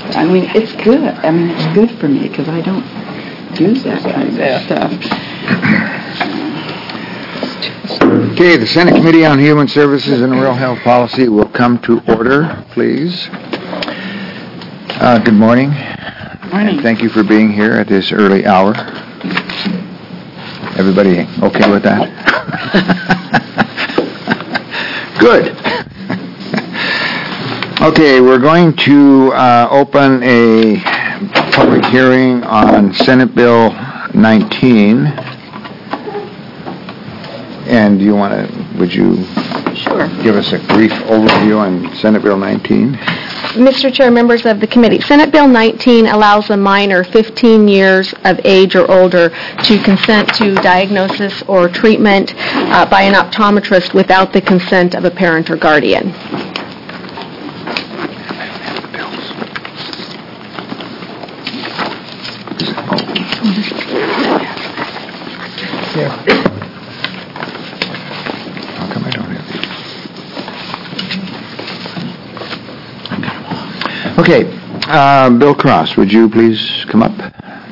I mean, it's good. I mean, it's good for me because I don't do that kind of stuff. Okay, the Senate Committee on Human Services and Rural Health Policy will come to order, please. Good morning. Morning. And thank you for being here at this early hour. Everybody okay with that? Good. Okay, we're going to open a public hearing on Senate Bill 19. And would you give us a brief overview on Senate Bill 19? Mr. Chair, members of the committee, Senate Bill 19 allows a minor 15 years of age or older to consent to diagnosis or treatment by an optometrist without the consent of a parent or guardian. Okay, Bill Cross, would you please come up?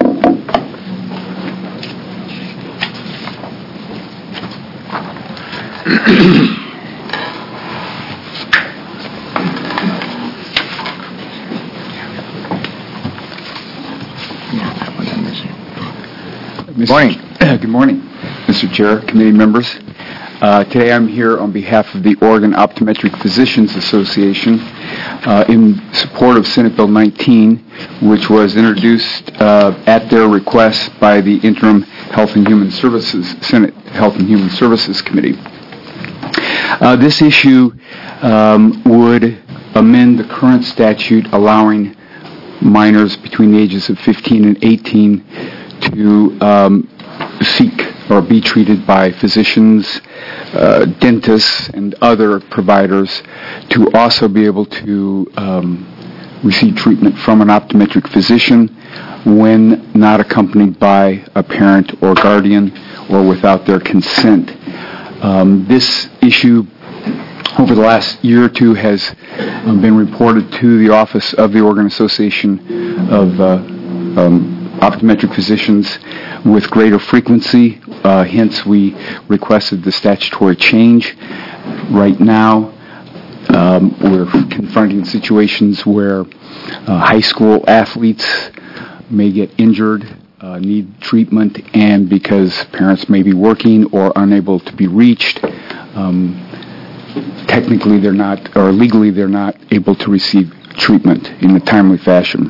Morning. Good morning, Mr. Chair, committee members. Today I'm here on behalf of the Oregon Optometric Physicians Association in support of Senate Bill 19, which was introduced at their request by the Interim Health and Human Services, Senate Health and Human Services Committee. This issue would amend the current statute allowing minors between the ages of 15 and 18 to seek or be treated by physicians, dentists, and other providers to also be able to receive treatment from an optometric physician when not accompanied by a parent or guardian or without their consent. This issue over the last year or two has been reported to the Office of the Oregon Association of Optometric Physicians with greater frequency. Hence, we requested the statutory change. Right now, we're confronting situations where high school athletes may get injured, need treatment, and because parents may be working or unable to be reached, technically they're not, or legally they're not able to receive treatment in a timely fashion.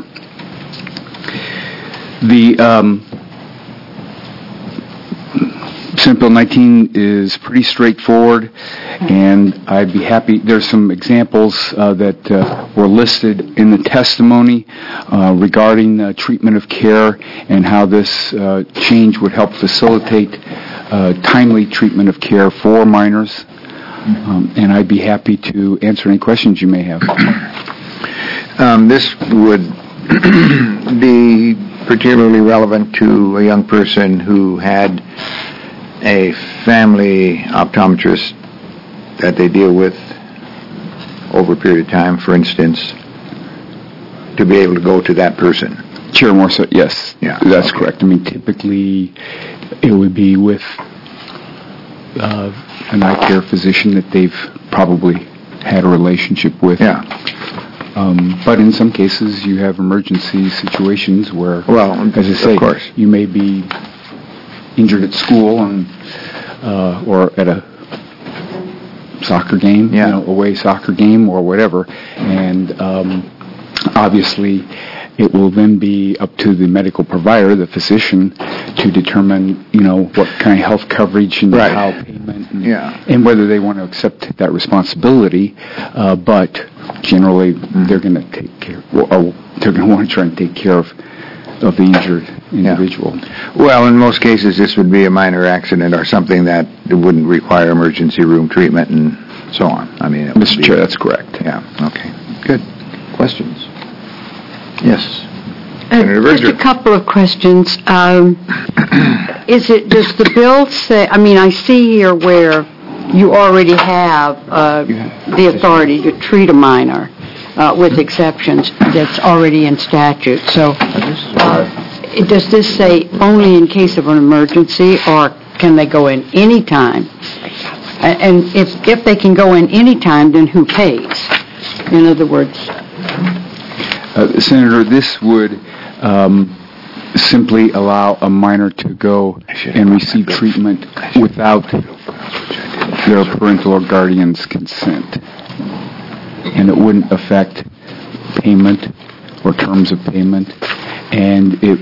The Senate Bill 19 is pretty straightforward, and I'd be happy. There's some examples that were listed in the testimony regarding treatment of care and how this change would help facilitate timely treatment of care for minors. And I'd be happy to answer any questions you may have. This would be particularly relevant to a young person who had a family optometrist that they deal with over a period of time, for instance, to be able to go to that person. Chair Morse, yes, yeah, that's correct. I mean, typically it would be with an eye care physician that they've probably had a relationship with. Yeah. But in some cases, you have emergency situations where, well, as I say, of course, you may be injured at school and or at a soccer game, away soccer game or whatever, and obviously it will then be up to the medical provider, the physician, to determine, what kind of health coverage and how payment and whether they want to accept that responsibility. But generally, they're going to take care, or they're going to want to try and take care of the injured individual. Yeah. Well, in most cases, this would be a minor accident or something that wouldn't require emergency room treatment and so on. I mean, Mr. Chair, that's correct. Yeah. Okay. Good. Questions? Yes. Just a couple of questions. Does the bill say, I see here where you already have the authority to treat a minor. with exceptions that's already in statute. So does this say only in case of an emergency, or can they go in any time? And if they can go in any time, then who pays? In other words... Senator, this would simply allow a minor to go and receive treatment without their parental or guardian's consent. And it wouldn't affect payment or terms of payment. And it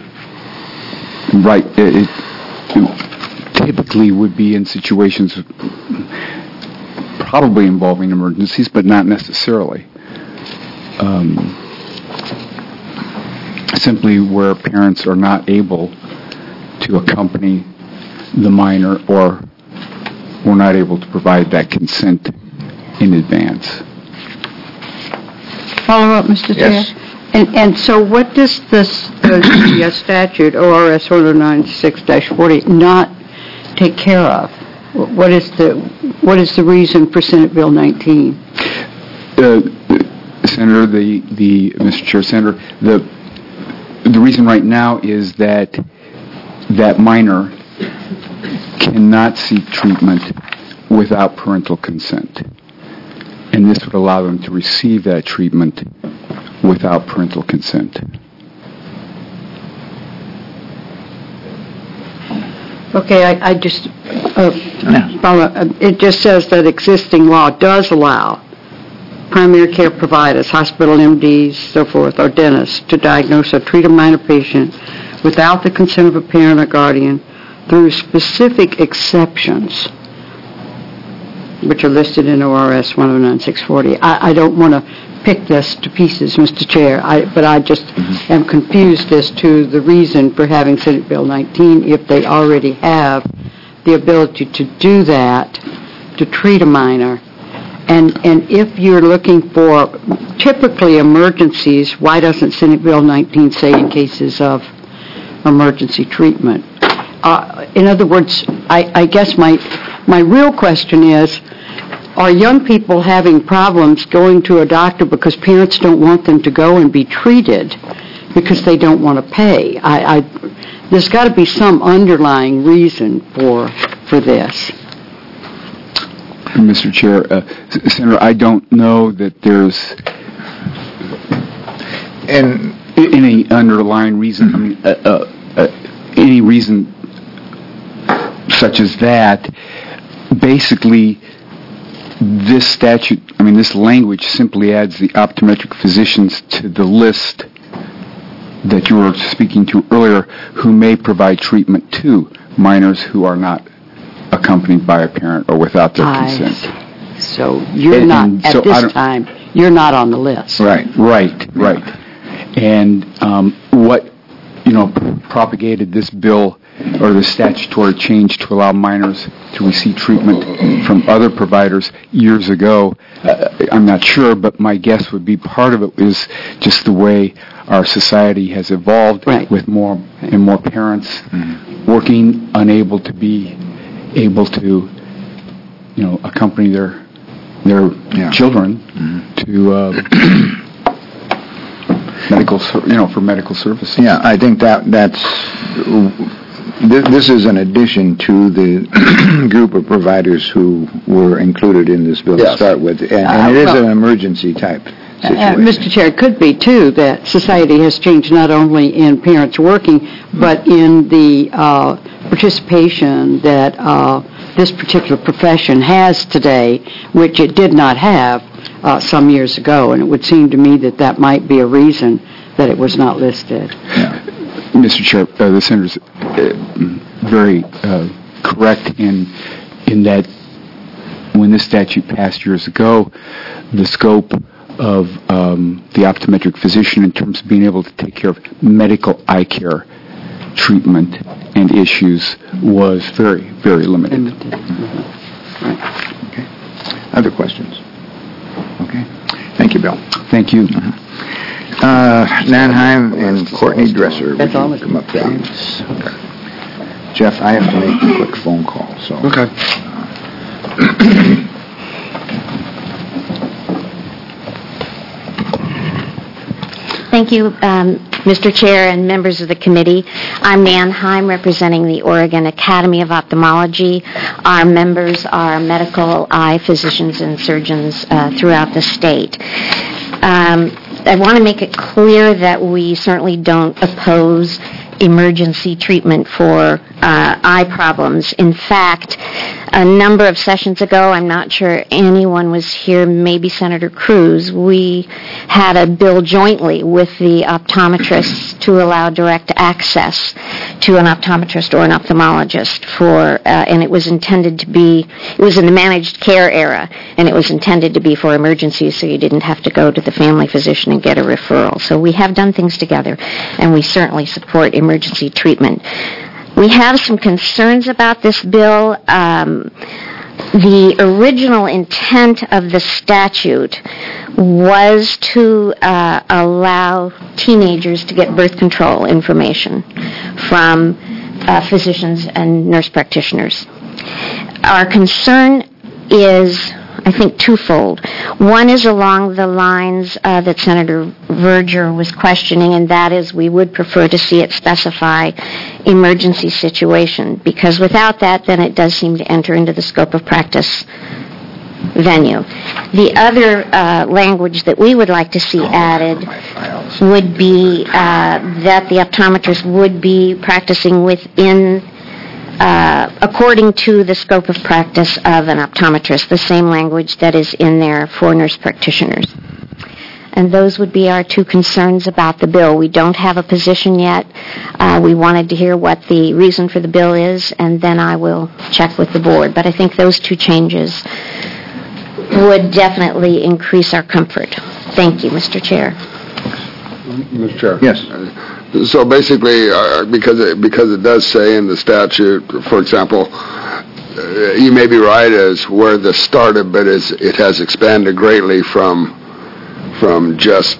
typically would be in situations probably involving emergencies, but not necessarily. Simply where parents are not able to accompany the minor or were not able to provide that consent in advance. Follow up, Mr. Yes. Chair? And so what does the statute, ORS 1096-40, not take care of? What is the reason for Senate Bill 19? Senator, Mr. Chair, Senator, the reason right now is that minor cannot seek treatment without parental consent. And this would allow them to receive that treatment without parental consent. Okay, I just follow. It just says that existing law does allow primary care providers, hospital MDs, so forth, or dentists to diagnose or treat a minor patient without the consent of a parent or guardian through specific exceptions, which are listed in ORS 1096-40. I don't want to pick this to pieces, Mr. Chair, but I just am confused as to the reason for having Senate Bill 19 if they already have the ability to do that, to treat a minor. And if you're looking for typically emergencies, why doesn't Senate Bill 19 say in cases of emergency treatment? In other words, I guess my real question is, are young people having problems going to a doctor because parents don't want them to go and be treated because they don't want to pay? There's got to be some underlying reason for this. Mr. Chair, Senator, I don't know that there's any underlying reason. I mean, any reason such as that. Basically, this statute, this language simply adds the optometric physicians to the list that you were speaking to earlier who may provide treatment to minors who are not accompanied by a parent or without their consent. So you're you're not on the list. Right. And what, propagated this bill or the statutory change to allow minors to receive treatment from other providers years ago, I'm not sure, but my guess would be part of it is just the way our society has evolved with more and more parents working, unable to be able to, accompany their children to for medical services. Yeah, I think that's this is an addition to the group of providers who were included in this bill to start with, and it is an emergency type situation. Mr. Chair, it could be, too, that society has changed not only in parents working, but in the participation that this particular profession has today, which it did not have some years ago, and it would seem to me that that might be a reason that it was not listed. Yeah. Mr. Chair, the Senator's very correct in that when this statute passed years ago, the scope of the optometric physician in terms of being able to take care of medical eye care treatment and issues was very, very limited. Okay. Other questions? Okay. Thank you, Bill. Thank you. Nanheim and Courtney Dresser. That's all. Come up, please. Jeff, I have to make a quick phone call. So. Okay. Thank you, Mr. Chair and members of the committee. I'm Nan Heim, representing the Oregon Academy of Ophthalmology. Our members are medical eye physicians and surgeons throughout the state. I want to make it clear that we certainly don't oppose emergency treatment for eye problems. In fact, a number of sessions ago, I'm not sure anyone was here, maybe Senator Cruz, we had a bill jointly with the optometrists to allow direct access to an optometrist or an ophthalmologist and it was intended to be, it was in the managed care era, and it was intended to be for emergencies so you didn't have to go to the family physician and get a referral. So we have done things together, and we certainly support emergency treatment. We have some concerns about this bill. The original intent of the statute was to allow teenagers to get birth control information from physicians and nurse practitioners. Our concern is, I think, twofold. One is along the lines that Senator Verger was questioning, and that is we would prefer to see it specify emergency situation, because without that, then it does seem to enter into the scope of practice venue. The other language that we would like to see added would be that the optometrist would be practicing within according to the scope of practice of an optometrist, the same language that is in there for nurse practitioners. And those would be our two concerns about the bill. We don't have a position yet. We wanted to hear what the reason for the bill is, and then I will check with the board. But I think those two changes would definitely increase our comfort. Thank you, Mr. Chair. Mr. Chair. Yes. So basically, because it does say in the statute, for example, you may be right as where this started, but it has expanded greatly from just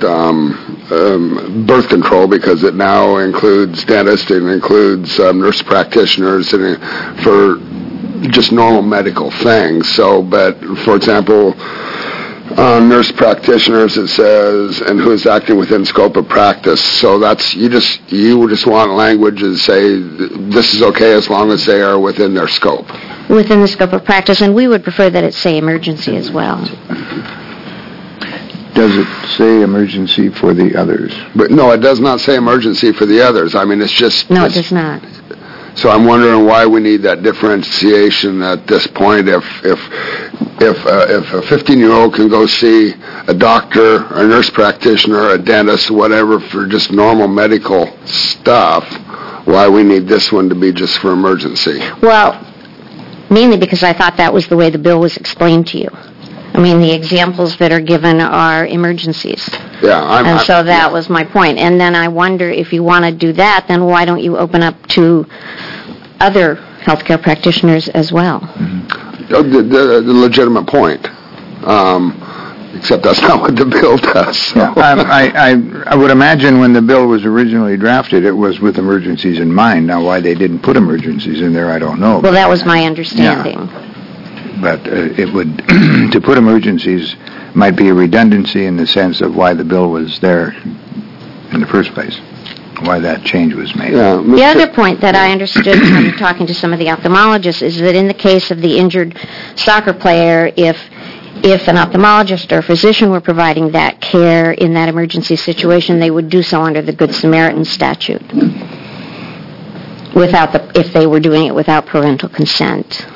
birth control, because it now includes dentists, it includes nurse practitioners, and for just normal medical things. So, but for example, nurse practitioners, it says, and who is acting within scope of practice. So that's, you just want language to say this is okay as long as they are within their scope. Within the scope of practice, and we would prefer that it say emergency as well. Does it say emergency for the others? But no, it does not say emergency for the others. I mean, it's just... No, it does not. So I'm wondering why we need that differentiation at this point. If a 15-year-old can go see a doctor, a nurse practitioner, a dentist, whatever, for just normal medical stuff, why we need this one to be just for emergency? Well, mainly because I thought that was the way the bill was explained to you. I mean, the examples that are given are emergencies. Yeah, so that was my point. And then I wonder, if you want to do that, then why don't you open up to other healthcare practitioners as well? The legitimate point. Except that's not what the bill does. So. I would imagine when the bill was originally drafted, it was with emergencies in mind. Now, why they didn't put emergencies in there, I don't know. Well, that was my understanding. Yeah. But it would, to put emergencies might be a redundancy in the sense of why the bill was there in the first place, why that change was made. Yeah, the other point that I understood from talking to some of the ophthalmologists is that in the case of the injured soccer player, if an ophthalmologist or physician were providing that care in that emergency situation, they would do so under the Good Samaritan statute, if they were doing it without parental consent.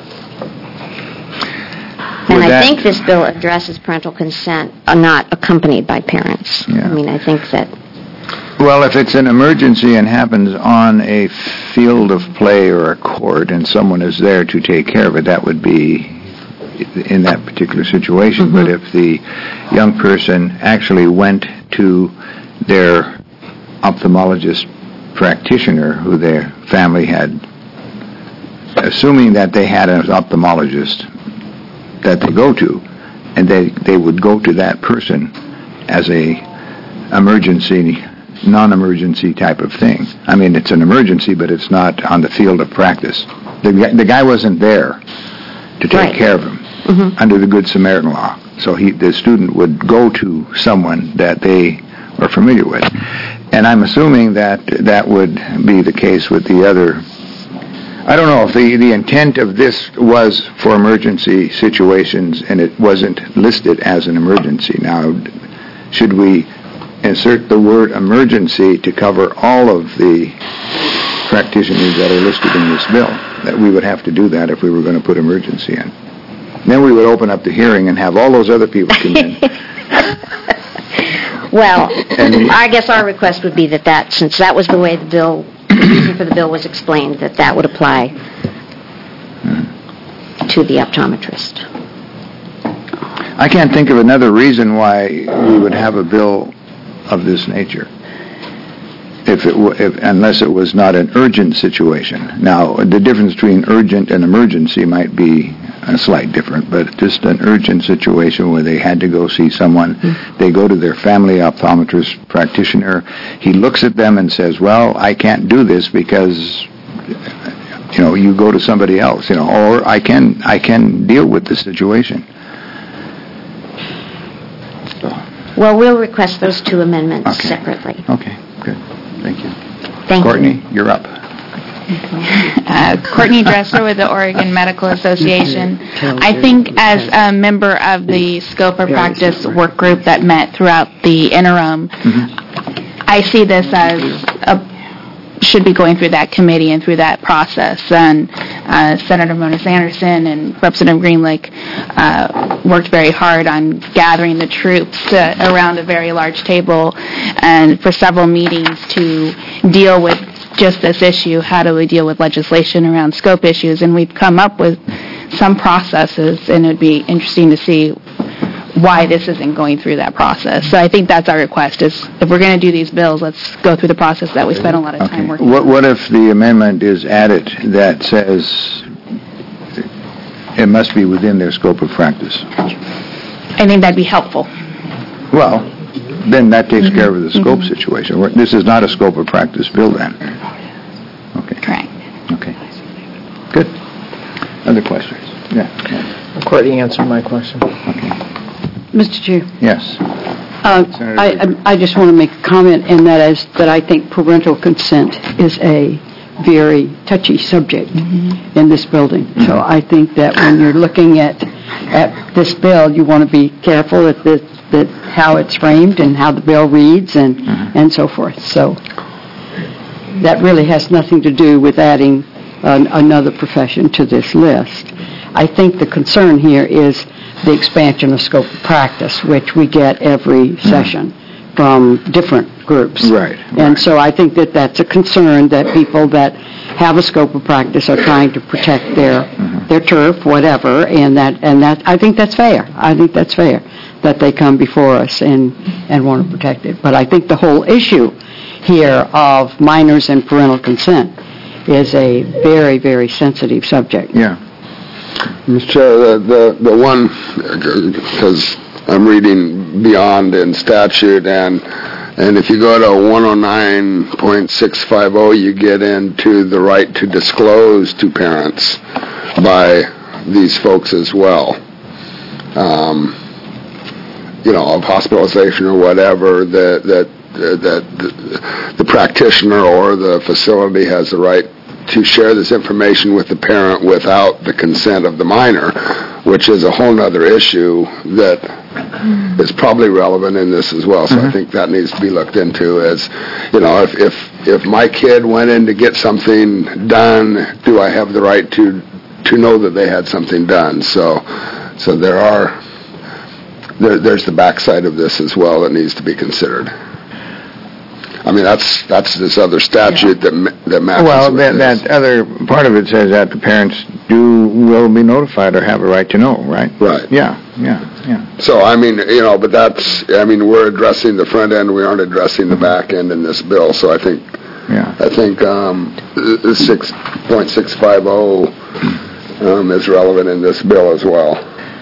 And I think this bill addresses parental consent not accompanied by parents. Yeah. I mean, I think that... Well, if it's an emergency and happens on a field of play or a court and someone is there to take care of it, that would be in that particular situation. Mm-hmm. But if the young person actually went to their ophthalmologist practitioner who their family had, assuming that they had an ophthalmologist that they go to, and they would go to that person as a emergency, non-emergency type of thing. I mean, it's an emergency, but it's not on the field of practice. The guy wasn't there to take care of him under the Good Samaritan law. So the student would go to someone that they or familiar with. And I'm assuming that that would be the case with the other. I don't know if the intent of this was for emergency situations and it wasn't listed as an emergency. Now, should we insert the word emergency to cover all of the practitioners that are listed in this bill? That we would have to do that if we were going to put emergency in. Then we would open up the hearing and have all those other people come in. Well, I guess our request would be that since that was the way the bill, the reason for the bill was explained, that would apply to the optometrist. I can't think of another reason why we would have a bill of this nature, unless it was not an urgent situation. Now, the difference between urgent and emergency might be a slight difference, but just an urgent situation where they had to go see someone, they go to their family optometrist practitioner, he looks at them and says, well, I can't do this because, you go to somebody else, or I can deal with the situation. Well, we'll request those two amendments separately. Okay, good. Thank you. Thank Courtney, you. you're up. Courtney Dresser with the Oregon Medical Association. I think as a member of the scope of practice work group that met throughout the interim, I see this as should be going through that committee and through that process. And Senator Mona Sanderson and Representative Greenlake worked very hard on gathering the troops around a very large table and for several meetings to deal with just this issue. How do we deal with legislation around scope issues? And we've come up with some processes, and it would be interesting to see why this isn't going through that process. So I think that's our request, is if we're going to do these bills, let's go through the process that we spent a lot of time working on. What if the amendment is added that says it must be within their scope of practice? I think that'd be helpful. Well, then that takes care of the scope situation. This is not a scope of practice bill then. Okay. Correct. Okay. Good. Other questions? Yeah. Courtney answered my question. Okay. Mr. Chair. Yes. I just want to make a comment, and that is that I think parental consent is a very touchy subject in this building. So I think that when you're looking at this bill, you want to be careful that how it's framed and how the bill reads and so forth. So that really has nothing to do with adding another profession to this list. I think the concern here is the expansion of scope of practice, which we get every session from different groups. Right. And so I think that that's a concern, that people that have a scope of practice are trying to protect their turf, whatever, and that I think that's fair. I think that's fair that they come before us and want to protect it. But I think the whole issue here of minors and parental consent is a very, very sensitive subject. Yeah. Mr. Chair, the one, because I'm reading beyond in statute, and if you go to 109.650, you get into the right to disclose to parents by these folks as well. Of hospitalization or whatever, that the practitioner or the facility has the right to share this information with the parent without the consent of the minor, which is a whole other issue that is probably relevant in this as well. So I think that needs to be looked into as, if my kid went in to get something done, do I have the right to know that they had something done? So there's the backside of this as well that needs to be considered. I mean, that's this other statute that matches. Well, with that other part of it says that the parents will be notified or have a right to know, right? Right. Yeah. So, I mean, but we're addressing the front end, we aren't addressing the back end in this bill, so I think 6.650 is relevant in this bill as well.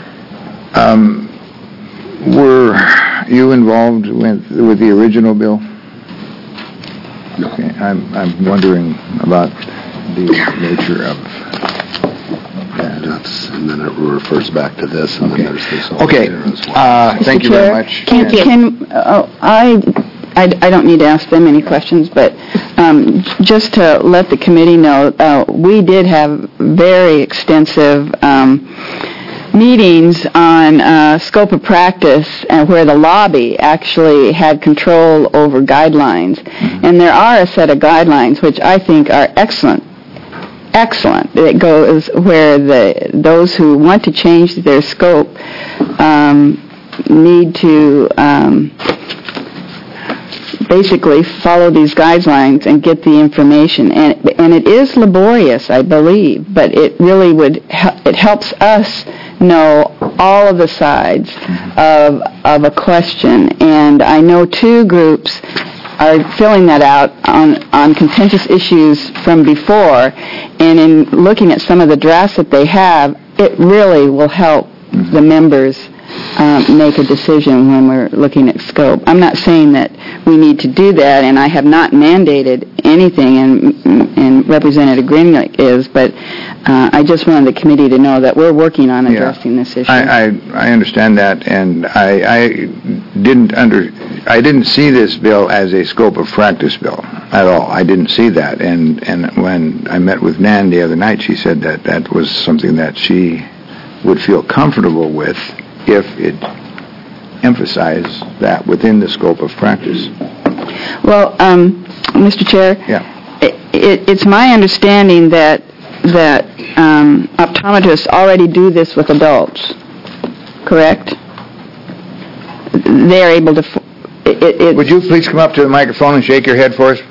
Were you involved with the original bill? No. Okay, I'm wondering about the nature of that. And then it refers back to this, and then there's this. Okay. Thank you very much. I I don't need to ask them any questions, but just to let the committee know, we did have very extensive meetings on scope of practice and where the lobby actually had control over guidelines. And there are a set of guidelines which I think are excellent. It goes where those who want to change their scope need to basically follow these guidelines and get the information. And it is laborious, I believe, but it really it helps us know all of the sides of a question. And I know 2 groups are filling that out on contentious issues from before, and in looking at some of the drafts that they have, it really will help the members make a decision when we're looking at scope. I'm not saying that we need to do that, and I have not mandated anything, and Representative Greenlick is, but I just wanted the committee to know that we're working on addressing this issue. I understand that, and I didn't see this bill as a scope of practice bill at all. I didn't see that, and when I met with Nan the other night, she said that was something that she would feel comfortable with if it emphasized that within the scope of practice. Well, Mr. Chair, it's my understanding that optometrists already do this with adults, correct? They're able to... Would you please come up to the microphone and shake your head for us?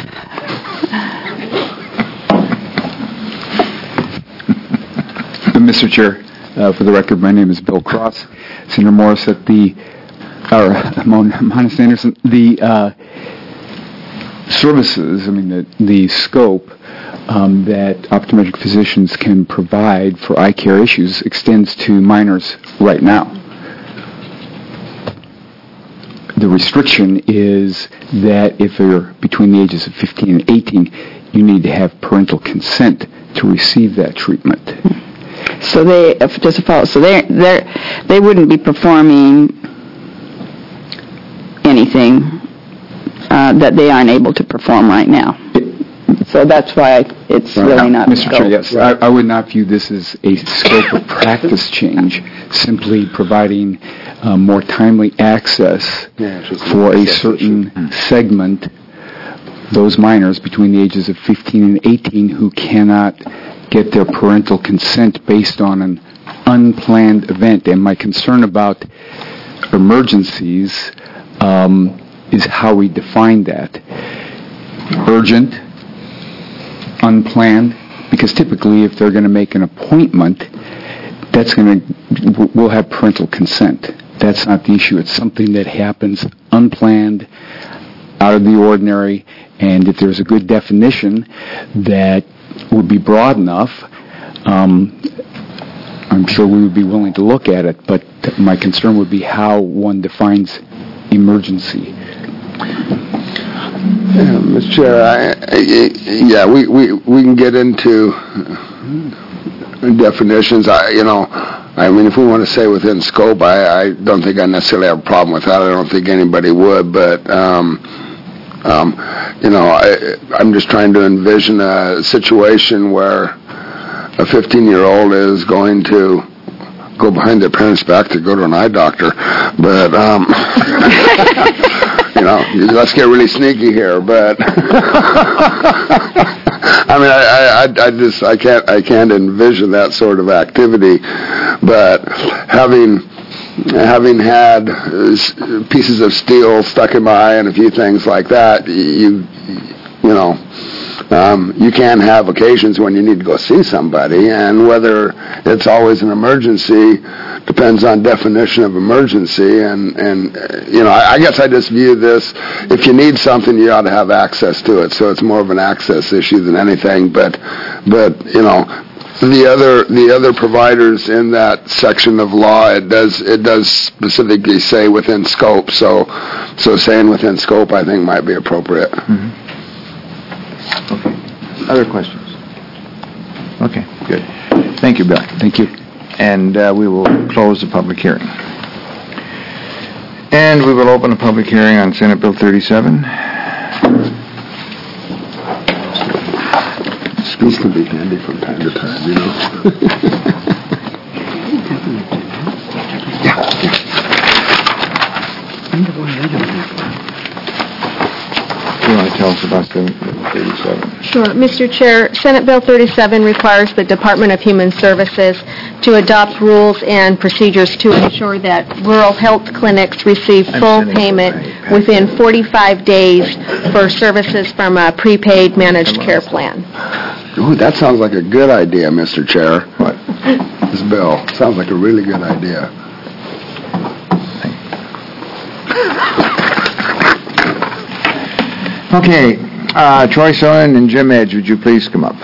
Mr. Chair, for the record, my name is Bill Cross. Senator Morris Mona Sanderson, the services, the scope that optometric physicians can provide for eye care issues extends to minors right now. The restriction is that if they're between the ages of 15 and 18, you need to have parental consent to receive that treatment. So they wouldn't be performing anything that they aren't able to perform right now. So that's why it's really not Mr. Chair, yes. I would not view this as a scope of practice change, simply providing more timely access for a certain segment, those minors between the ages of 15 and 18 who cannot get their parental consent based on an unplanned event. And my concern about emergencies is how we define that. Urgent, unplanned, because typically if they're going to make an appointment, we'll have parental consent. That's not the issue. It's something that happens unplanned, out of the ordinary, and if there's a good definition that would be broad enough, I'm sure we would be willing to look at it, but my concern would be how one defines emergency. Mr. Chair, we can get into definitions. If we want to say within scope, I don't think I necessarily have a problem with that. I don't think anybody would, but I'm just trying to envision a situation where a 15-year-old is going to go behind their parents' back to go to an eye doctor, but let's get really sneaky here. But I can't envision that sort of activity. But having had pieces of steel stuck in my eye and a few things like that, you can have occasions when you need to go see somebody, and whether it's always an emergency depends on definition of emergency. And I guess I just view this: if you need something, you ought to have access to it. So it's more of an access issue than anything. But the other providers in that section of law, it does specifically say within scope. So saying within scope, I think, might be appropriate. Mm-hmm. Okay. Other questions? Okay, good. Thank you, Bill. Thank you. And we will close the public hearing. And we will open a public hearing on Senate Bill 37. These can be handy from time to time, you know. You want to tell us about Senate Bill 37? Sure. Mr. Chair, Senate Bill 37 requires the Department of Human Services to adopt rules and procedures to ensure that rural health clinics receive full payment within 45 days for services from a prepaid managed care plan. Ooh, that sounds like a good idea, Mr. Chair. What? This bill sounds like a really good idea. Okay, Troy Sonnen and Jim Edge, would you please come up?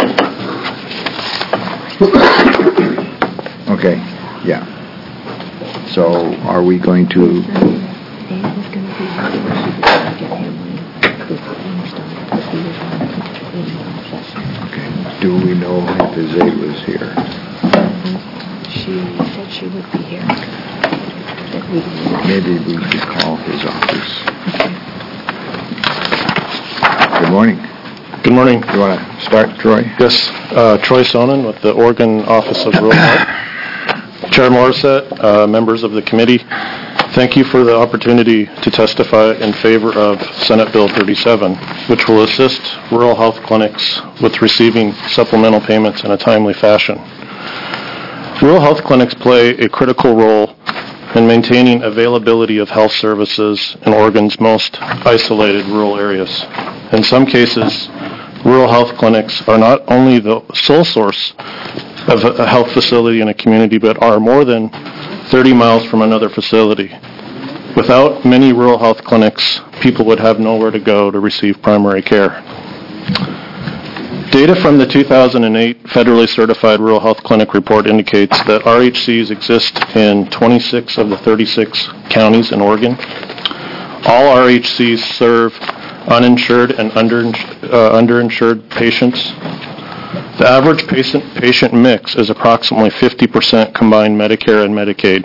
Okay, yeah. So, are we going to... Okay, do we know if his aide was here? She said she would be here. Maybe we should call his office. Good morning. Good morning. You want to start, Troy? Yes, Troy Sonnen with the Oregon Office of Rural Health. Chair Morissette, members of the committee, thank you for the opportunity to testify in favor of Senate Bill 37, which will assist rural health clinics with receiving supplemental payments in a timely fashion. Rural health clinics play a critical role in maintaining availability of health services in Oregon's most isolated rural areas. In some cases, rural health clinics are not only the sole source of a health facility in a community, but are more than 30 miles from another facility. Without many rural health clinics, people would have nowhere to go to receive primary care. Data from the 2008 Federally Certified Rural Health Clinic report indicates that RHCs exist in 26 of the 36 counties in Oregon. All RHCs serve uninsured and underinsured patients. The average patient mix is approximately 50% combined Medicare and Medicaid.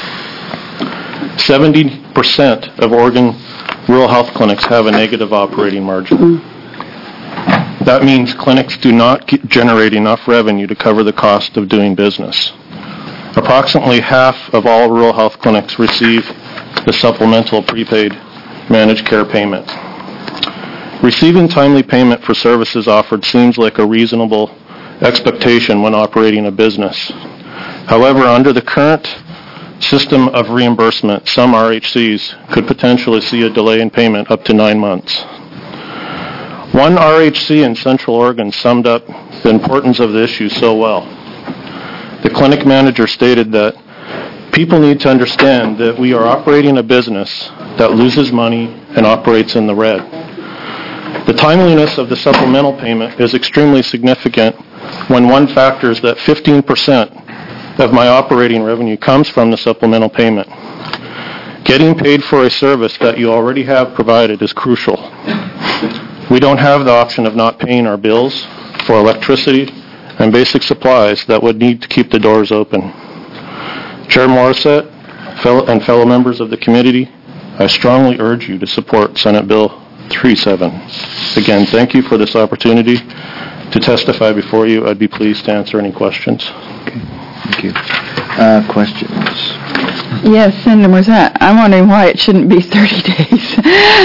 70% of Oregon rural health clinics have a negative operating margin. That means clinics do not generate enough revenue to cover the cost of doing business. Approximately half of all rural health clinics receive the supplemental prepaid managed care payment. Receiving timely payment for services offered seems like a reasonable expectation when operating a business. However, under the current system of reimbursement, some RHCs could potentially see a delay in payment up to 9 months. One RHC in Central Oregon summed up the importance of the issue so well. The clinic manager stated that people need to understand that we are operating a business that loses money and operates in the red. The timeliness of the supplemental payment is extremely significant when one factors that 15% of my operating revenue comes from the supplemental payment. Getting paid for a service that you already have provided is crucial. We don't have the option of not paying our bills for electricity and basic supplies that would need to keep the doors open. Chair Morissette and fellow members of the committee, I strongly urge you to support Senate Bill 37. Again, thank you for this opportunity to testify before you. I'd be pleased to answer any questions. Okay, thank you. Questions? Yes, Senator Morissette, I'm wondering why it shouldn't be 30 days.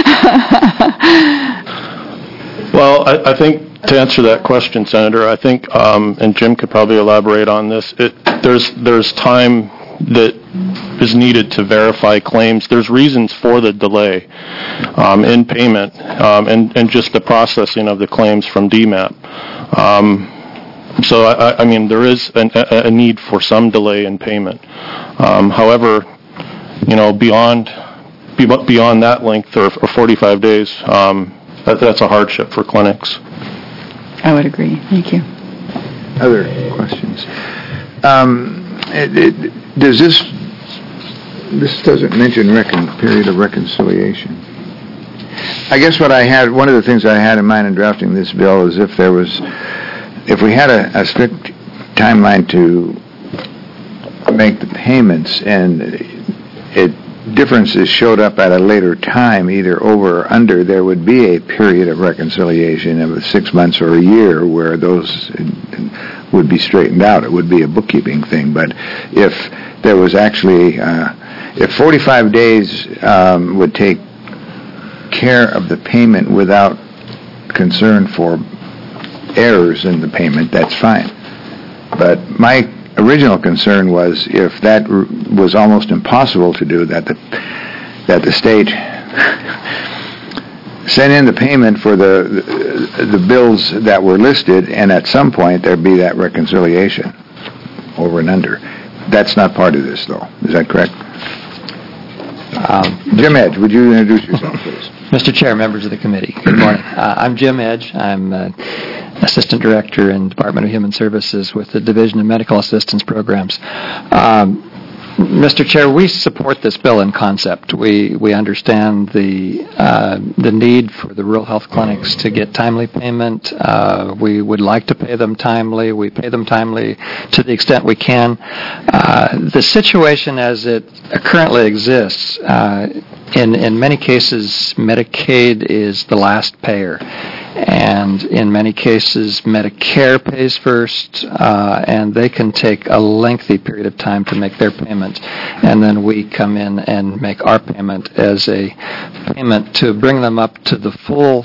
Well, I think to answer that question, Senator, I think, and Jim could probably elaborate on this, there's time that is needed to verify claims. There's reasons for the delay in payment and just the processing of the claims from DMAP. So, I mean, there is a need for some delay in payment. However, you know, beyond that length or 45 days, that's a hardship for clinics. I would agree. Thank you. Other questions? Does this doesn't mention period of reconciliation. I guess one of the things I had in mind in drafting this bill is if we had a strict timeline to make the payments and it differences showed up at a later time, either over or under, there would be a period of reconciliation of 6 months or a year where those would be straightened out. It would be a bookkeeping thing. But if there was actually, if 45 days would take care of the payment without concern for errors in the payment, that's fine. But my original concern was if that was almost impossible to do, that the state sent in the payment for the bills that were listed, and at some point there'd be that reconciliation over and under. That's not part of this, though. Is that correct? Jim Edge, would you introduce yourself, please? Mr. Chair, members of the committee, good morning. I'm Jim Edge. I'm Assistant Director in Department of Human Services with the Division of Medical Assistance Programs. Mr. Chair, we support this bill in concept. We understand the need for the rural health clinics to get timely payment. We would like to pay them timely. We pay them timely to the extent we can. The situation as it currently exists, in many cases, Medicaid is the last payer. And in many cases, Medicare pays first, and they can take a lengthy period of time to make their payment. And then we come in and make our payment as a payment to bring them up to the full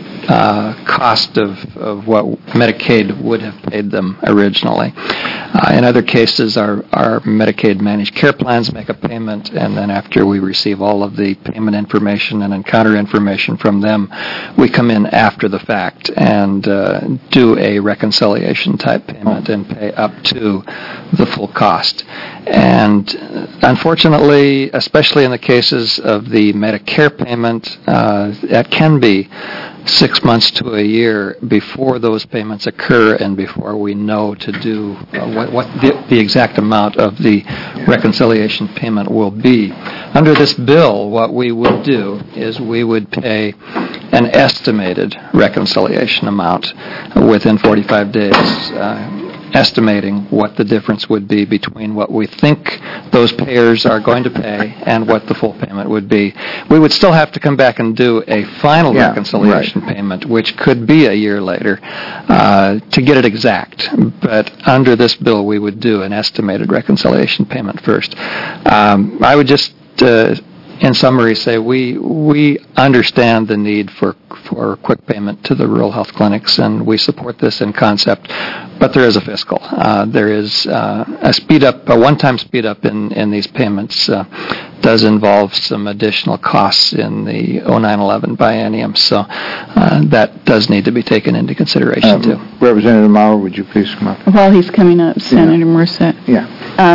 cost of what Medicaid would have paid them originally. In other cases, our Medicaid managed care plans make a payment, and then after we receive all of the payment information and encounter information from them, we come in after the fact and do a reconciliation type payment and pay up to the full cost. And unfortunately, especially in the cases of the Medicare payment, that can be 6 months to a year before those payments occur and before we know to do what the exact amount of the reconciliation payment will be. Under this bill, what we would do is we would pay an estimated reconciliation amount within 45 days, estimating what the difference would be between what we think those payers are going to pay and what the full payment would be. We would still have to come back and do a final reconciliation payment, which could be a year later, to get it exact. But under this bill, we would do an estimated reconciliation payment first. I would just, in summary, say we understand the need for quick payment to the rural health clinics, and we support this in concept. But there is a fiscal. There is a one-time speed up in these payments does involve some additional costs in the 09-11 biennium, so that does need to be taken into consideration too. Representative Maurer, would you please come up? While he's coming up, Senator Merced. Yeah.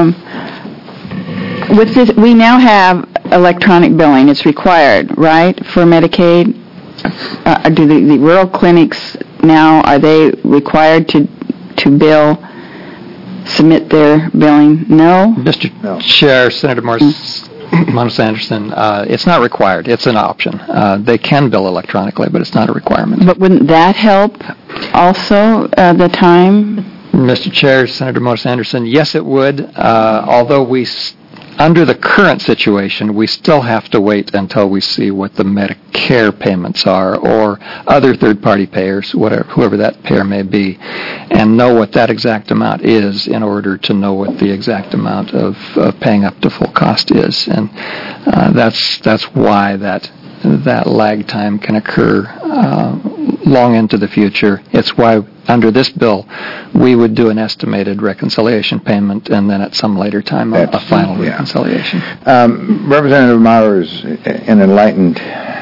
With this, we now have electronic billing. It's required, right, for Medicaid? Do the rural clinics now, are they required to bill, submit their billing? No? Mr. Chair, Senator Monos Anderson, it's not required. It's an option. They can bill electronically, but it's not a requirement. But wouldn't that help also, the time? Mr. Chair, Senator Monos Anderson, yes, it would, although under the current situation, we still have to wait until we see what the Medicare payments are or other third-party payers, whoever that payer may be, and know what that exact amount is in order to know what the exact amount of paying up to full cost is. And that's why that lag time can occur long into the future. It's why under this bill we would do an estimated reconciliation payment and then at some later time a final reconciliation. Representative Maurer is an enlightened,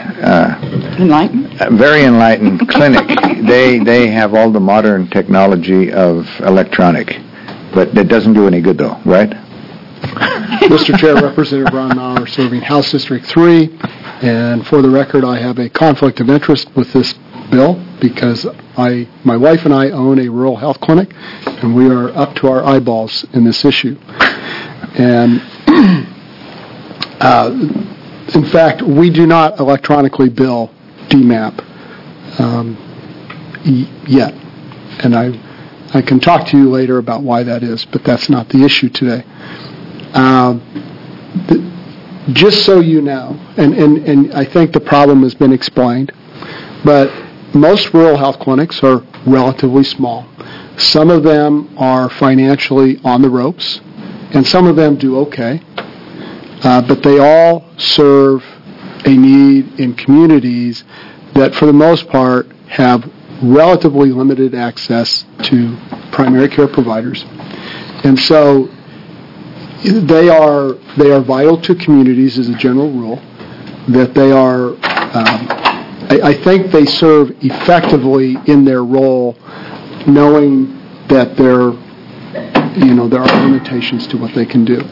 very enlightened clinic. They have all the modern technology of electronic, but that doesn't do any good though, right? Mr. Chair, Representative Ron Maurer, serving House District 3, and for the record, I have a conflict of interest with this bill because my wife and I own a rural health clinic, and we are up to our eyeballs in this issue. And in fact, we do not electronically bill DMAP yet, and I can talk to you later about why that is, but that's not the issue today. just so you know, and I think the problem has been explained, but most rural health clinics are relatively small. Some of them are financially on the ropes, and some of them do okay, but they all serve a need in communities that, for the most part, have relatively limited access to primary care providers. And so they are vital to communities as a general rule, that they are, I think they serve effectively in their role, knowing that there are limitations to what they can do.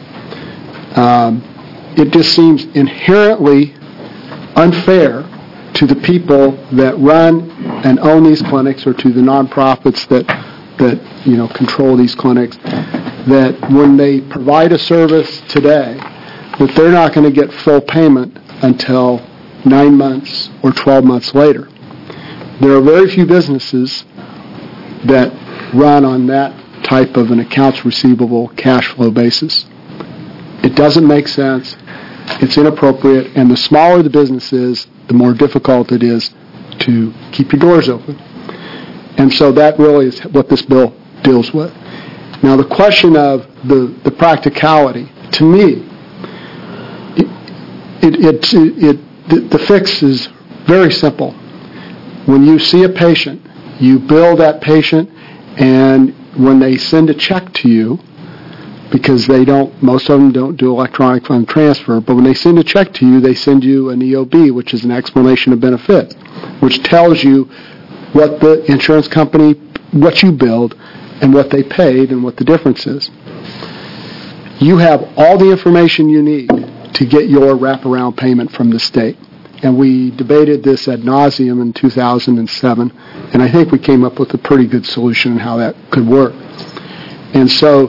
It just seems inherently unfair to the people that run and own these clinics, or to the nonprofits that control these clinics, that when they provide a service today, that they're not going to get full payment until 9 months or 12 months later. There are very few businesses that run on that type of an accounts receivable cash flow basis. It doesn't make sense. It's inappropriate, and the smaller the business is, the more difficult it is to keep your doors open. And so that really is what this bill deals with. Now, the question of the practicality, to me, the fix is very simple. When you see a patient, you bill that patient, and when they send a check to you, because most of them don't do electronic fund transfer, but when they send a check to you, they send you an EOB, which is an explanation of benefits, which tells you what the insurance company, what you billed, and what they paid, and what the difference is. You have all the information you need to get your wraparound payment from the state. And we debated this ad nauseum in 2007, and I think we came up with a pretty good solution on how that could work. And so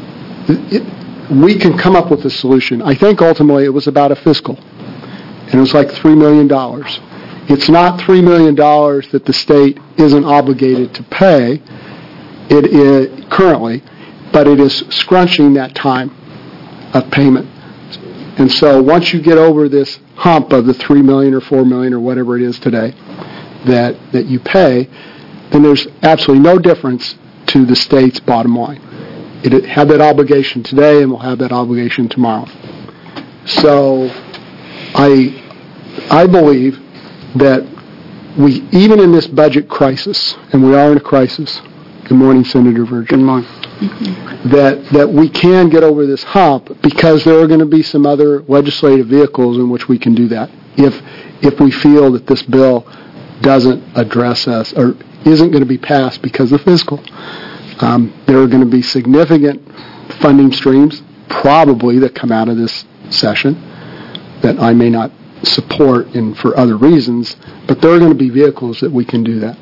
we can come up with a solution. I think ultimately it was about a fiscal, and it was like $3 million. It's not $3 million that the state isn't obligated to pay. It is currently, but it is scrunching that time of payment. And so once you get over this hump of the $3 million or $4 million or whatever it is today that you pay, then there's absolutely no difference to the state's bottom line. It had that obligation today and will have that obligation tomorrow. So I believe that we, even in this budget crisis, and we are in a crisis, good morning, Senator Virgin. Good morning. That we can get over this hump, because there are going to be some other legislative vehicles in which we can do that if we feel that this bill doesn't address us or isn't going to be passed because of fiscal. There are going to be significant funding streams probably that come out of this session that I may not support for other reasons, but there are going to be vehicles that we can do that.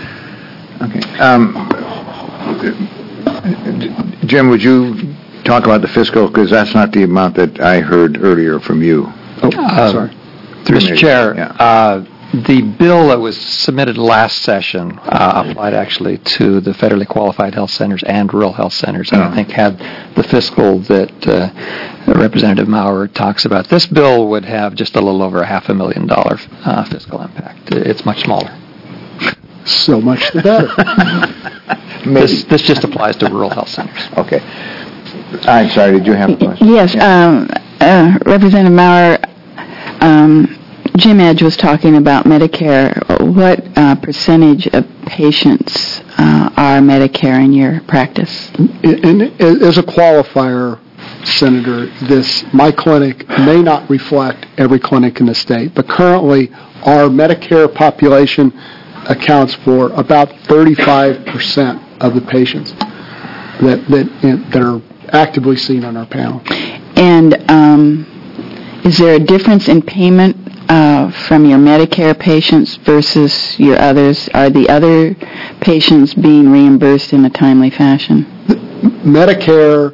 Okay. Jim, would you talk about the fiscal, because that's not the amount that I heard earlier from you. Oh, sorry. Mr. Chair, the bill that was submitted last session applied actually to the federally qualified health centers and rural health centers, and I think had the fiscal that Representative Maurer talks about. This bill would have just a little over $500,000 fiscal impact. It's much smaller. So much the better. This just applies to rural health centers. Okay. I'm sorry, did you have a question? Yes, Representative Maurer, Jim Edge was talking about Medicare. What percentage of patients are Medicare in your practice? As a qualifier, Senator, my clinic may not reflect every clinic in the state, but currently our Medicare population accounts for about 35% of the patients that are actively seen on our panel. And is there a difference in payment from your Medicare patients versus your others? Are the other patients being reimbursed in a timely fashion? Medicare,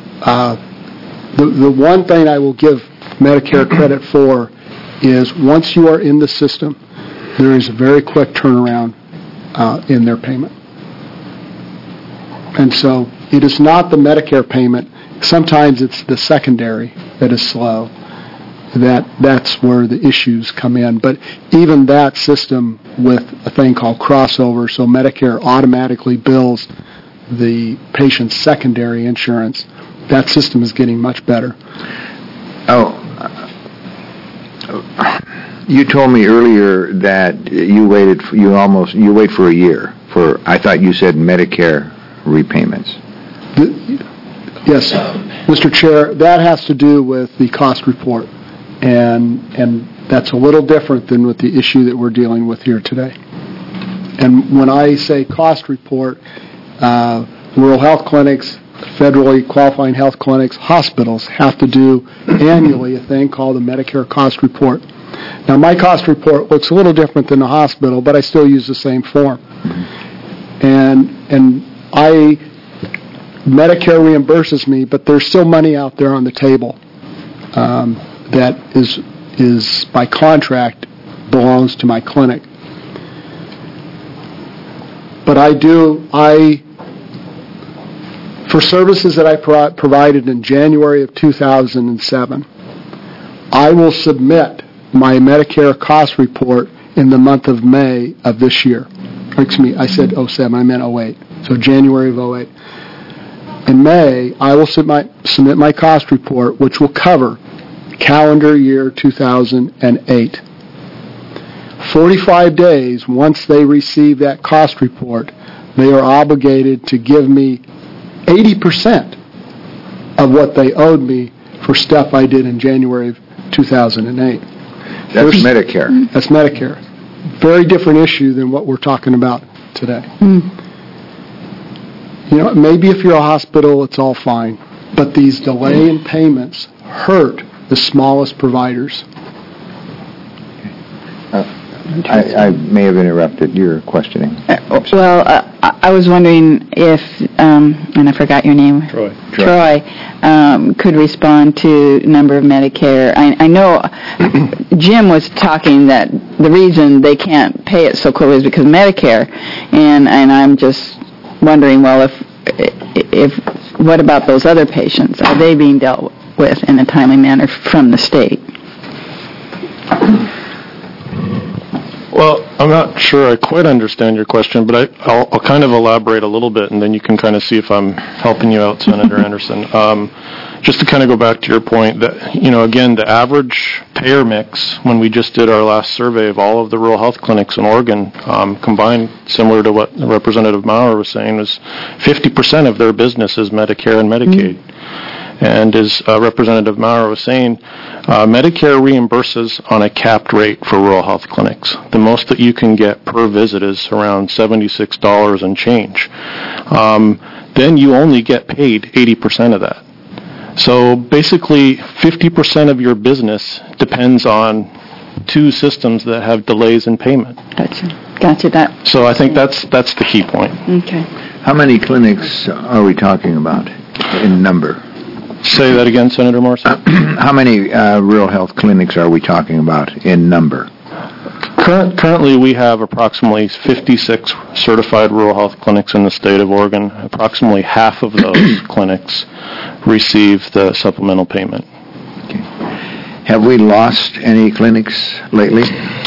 the one thing I will give Medicare credit for is once you are in the system, there is a very quick turnaround in their payment. And so it is not the Medicare payment. Sometimes it's the secondary that is slow. that's where the issues come in. But even that system with a thing called crossover, so Medicare automatically bills the patient's secondary insurance, that system is getting much better. You told me earlier that you wait for a year for, I thought you said Medicare repayments. Yes, Mr. Chair, that has to do with the cost report, and that's a little different than with the issue that we're dealing with here today. And when I say cost report, rural health clinics, federally qualifying health clinics, hospitals have to do annually a thing called a Medicare cost report. Now, my cost report looks a little different than the hospital, but I still use the same form. And Medicare reimburses me, but there's still money out there on the table that is by contract belongs to my clinic. But for services that I provided in January of 2007, I will submit my Medicare cost report in the month of May of this year. Excuse me, I said 07, I meant 08. So January of 08. In May, I will submit my cost report, which will cover calendar year 2008. 45 days once they receive that cost report, they are obligated to give me 80% of what they owed me for stuff I did in January of 2008. That's Medicare. That's Medicare. Very different issue than what we're talking about today. You know, maybe if you're a hospital, it's all fine. But these delay in payments hurt the smallest providers. I may have interrupted your questioning. Well, I was wondering if, and I forgot your name. Troy, could respond to number of Medicare. I know Jim was talking that the reason they can't pay it so quickly is because of Medicare, and I'm just wondering, well, if what about those other patients? Are they being dealt with in a timely manner from the state? Well, I'm not sure I quite understand your question, but I'll kind of elaborate a little bit, and then you can kind of see if I'm helping you out, Senator Anderson. Just to kind of go back to your point that, you know, again, the average payer mix, when we just did our last survey of all of the rural health clinics in Oregon, combined, similar to what Representative Maurer was saying, was 50% of their business is Medicare and Medicaid. And as Representative Maurer was saying, Medicare reimburses on a capped rate for rural health clinics. The most that you can get per visit is around $76 and change. Then you only get paid 80% of that. So basically, 50% of your business depends on two systems that have delays in payment. Gotcha. So I think that's the key point. Okay. How many clinics are we talking about in number? Say that again, Senator Morrison. How many rural health clinics are we talking about in number? Currently, we have approximately 56 certified rural health clinics in the state of Oregon. Approximately half of those clinics receive the supplemental payment. Okay. Have we lost any clinics lately?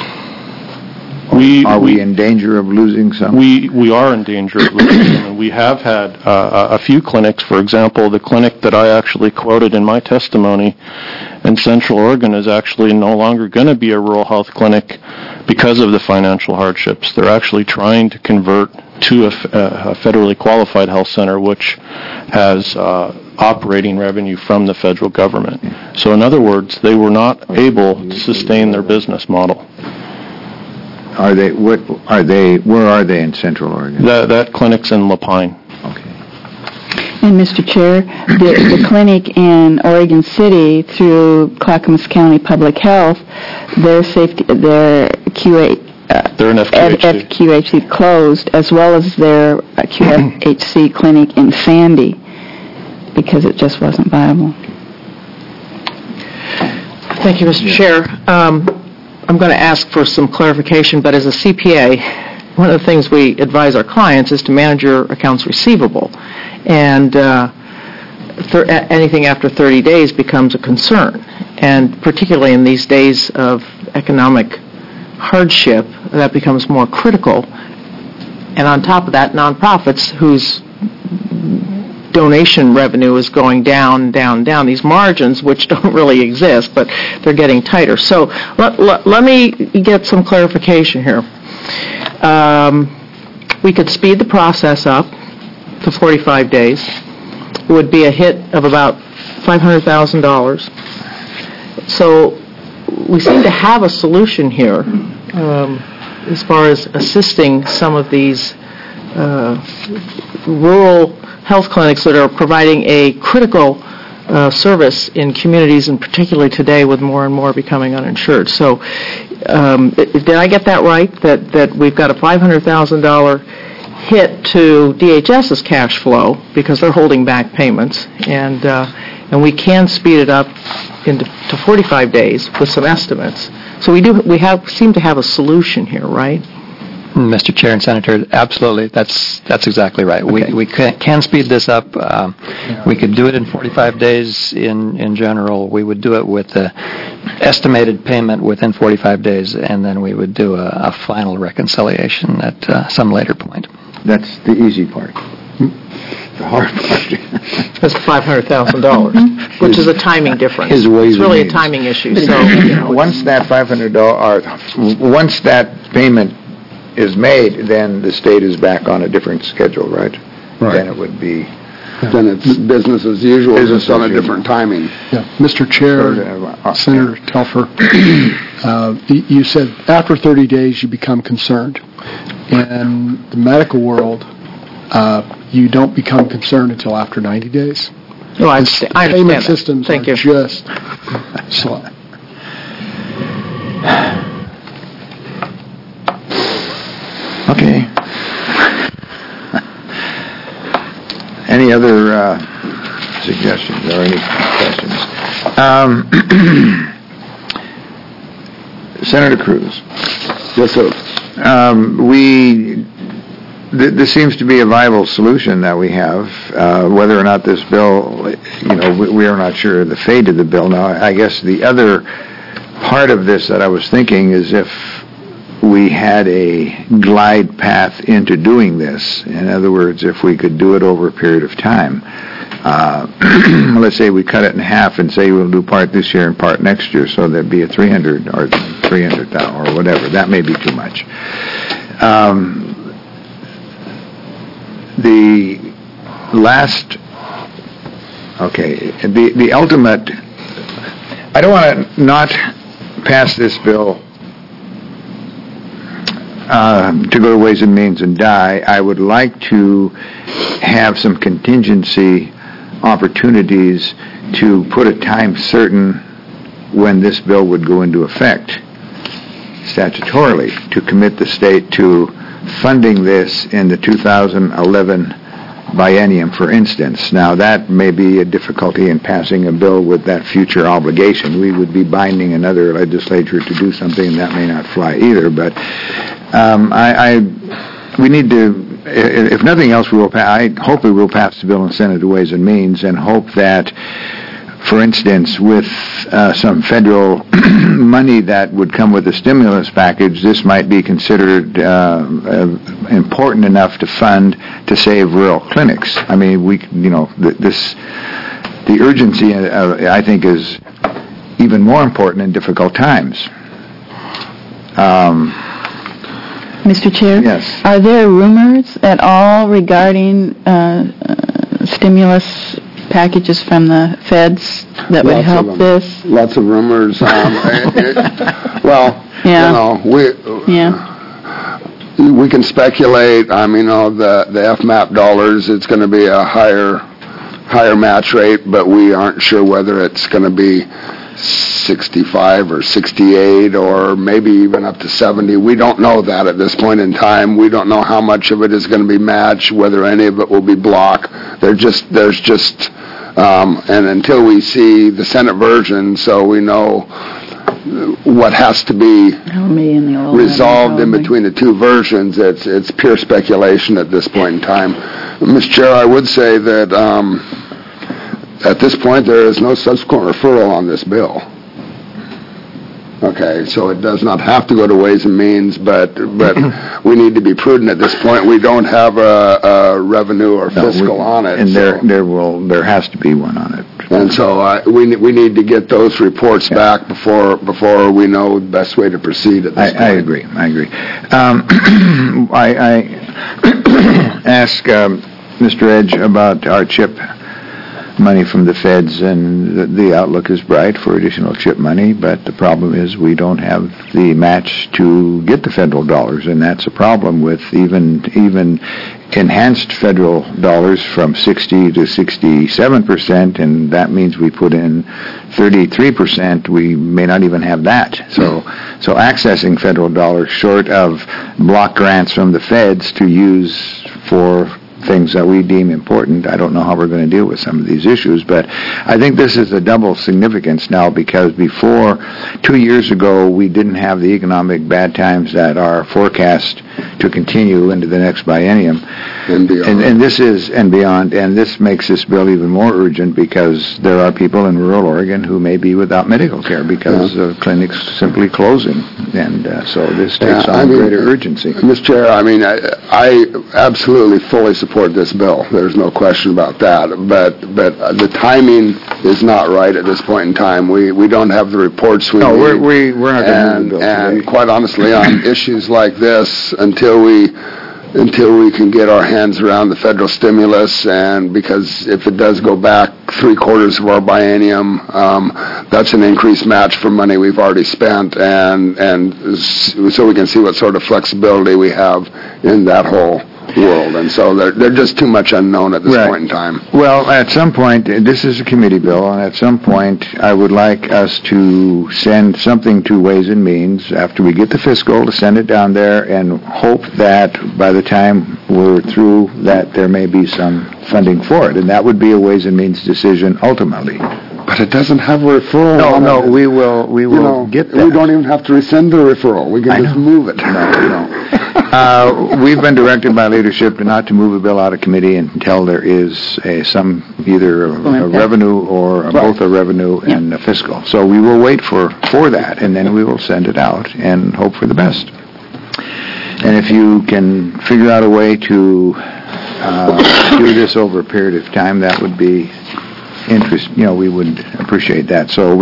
Are we in danger of losing some? We are in danger of losing some. And we have had a few clinics. For example, the clinic that I actually quoted in my testimony in Central Oregon is actually no longer going to be a rural health clinic because of the financial hardships. They're actually trying to convert to a federally qualified health center, which has operating revenue from the federal government. So in other words, they were not able to sustain their business model. Where are they in Central Oregon? That clinic's in Lapine. Okay. And Mr. Chair, the clinic in Oregon City through Clackamas County Public Health, their FQHC closed, as well as their QFHC clinic in Sandy, because it just wasn't viable. Thank you, Mr. Chair. I'm going to ask for some clarification, but as a CPA, one of the things we advise our clients is to manage your accounts receivable. And anything after 30 days becomes a concern. And particularly in these days of economic hardship, that becomes more critical. And on top of that, nonprofits whose donation revenue is going down, these margins, which don't really exist, but they're getting tighter. So let me get some clarification here. We could speed the process up to 45 days. It would be a hit of about $500,000. So we seem to have a solution here as far as assisting some of these rural health clinics that are providing a critical service in communities, and particularly today with more and more becoming uninsured. So did I get that right, that we've got a $500,000 hit to DHS's cash flow because they're holding back payments, and we can speed it up to 45 days with some estimates. So we seem to have a solution here, right? Mr. Chair and Senator, absolutely. That's exactly right. Okay. We can speed this up. We could do it in 45 days in general. We would do it with the estimated payment within 45 days, and then we would do a final reconciliation at some later point. That's the easy part. The hard part. That's $500,000, which is a timing difference. His ways it's really and a timing issue. So once that payment is made, then the state is back on a different schedule, right? Then it would be. Then it's business as usual, just on a different timing. Yeah. Mr. Chair, Senator Telfer, you said after 30 days you become concerned. In the medical world, you don't become concerned until after 90 days. No, I understand. Payment systems are just slow. Okay. Any other suggestions or any questions? Senator Cruz. Yes, sir. This seems to be a viable solution that we have. Whether or not this bill, we are not sure of the fate of the bill. Now, I guess the other part of this that I was thinking is if we had a glide path into doing this. In other words, if we could do it over a period of time. Let's say we cut it in half and say we'll do part this year and part next year, so there'd be a 300,000 or whatever. That may be too much. The ultimate, I don't want to not pass this bill to go to Ways and Means and die. I would like to have some contingency opportunities to put a time certain when this bill would go into effect statutorily, to commit the state to funding this in the 2011 biennium, for instance. Now, that may be a difficulty in passing a bill with that future obligation. We would be binding another legislature to do something, and that may not fly either. But we need to, if nothing else, I hope we will pass the bill and send it to Ways and Means, and hope that, for instance, with some federal money that would come with the stimulus package, this might be considered important enough to fund to save rural clinics. I mean, the urgency, I think, is even more important in difficult times. Mr. Chair? Yes. Are there rumors at all regarding stimulus packages from the feds that would help this? Lots of rumors. We can speculate. I mean, the FMAP dollars, it's going to be a higher match rate, but we aren't sure whether it's going to be 65 or 68 or maybe even up to 70. We don't know that at this point in time. We don't know how much of it is going to be matched, whether any of it will be blocked. And until we see the Senate version, so we know what has to be resolved in between the two versions, it's pure speculation at this point in time. Mr. Chair, I would say that at this point, there is no subsequent referral on this bill. Okay, so it does not have to go to Ways and Means, but we need to be prudent at this point. We don't have a revenue or fiscal on it. And there has to be one on it. And so we need to get those reports back before we know the best way to proceed at this point. I agree. I asked Mr. Edge about our CHIP money from the feds, and the outlook is bright for additional CHIP money, but the problem is we don't have the match to get the federal dollars, and that's a problem with even enhanced federal dollars from 60 to 67%, and that means we put in 33%. We may not even have that. So accessing federal dollars short of block grants from the feds to use for things that we deem important, I don't know how we're going to deal with some of these issues, but I think this is a double significance now, because before, 2 years ago, we didn't have the economic bad times that are forecast to continue into the next biennium. And beyond. And this is, and beyond, and this makes this bill even more urgent, because there are people in rural Oregon who may be without medical care because of clinics simply closing, and so this takes on greater urgency. Mr. Chair, I absolutely fully support this bill. There's no question about that. But the timing is not right at this point in time. We don't have the reports we need. No, we're not going to move the bill And today. quite honestly, on issues like this, until we can get our hands around the federal stimulus, and because if it does go back 3/4 of our biennium, that's an increased match for money we've already spent, and so we can see what sort of flexibility we have in that whole world. And so they're just too much unknown at this point in time. Well, at some point, this is a committee bill, and at some point, I would like us to send something to Ways and Means after we get the fiscal, to send it down there and hope that by the time we're through that there may be some funding for it, and that would be a Ways and Means decision ultimately. But it doesn't have a referral. No, we will get that. We don't even have to rescind the referral. We can just move it. No. We've been directed by leadership not to move a bill out of committee until there is either a revenue or both a revenue and a fiscal. So we will wait for that, and then we will send it out and hope for the best. And if you can figure out a way to do this over a period of time, that would be we would appreciate that. So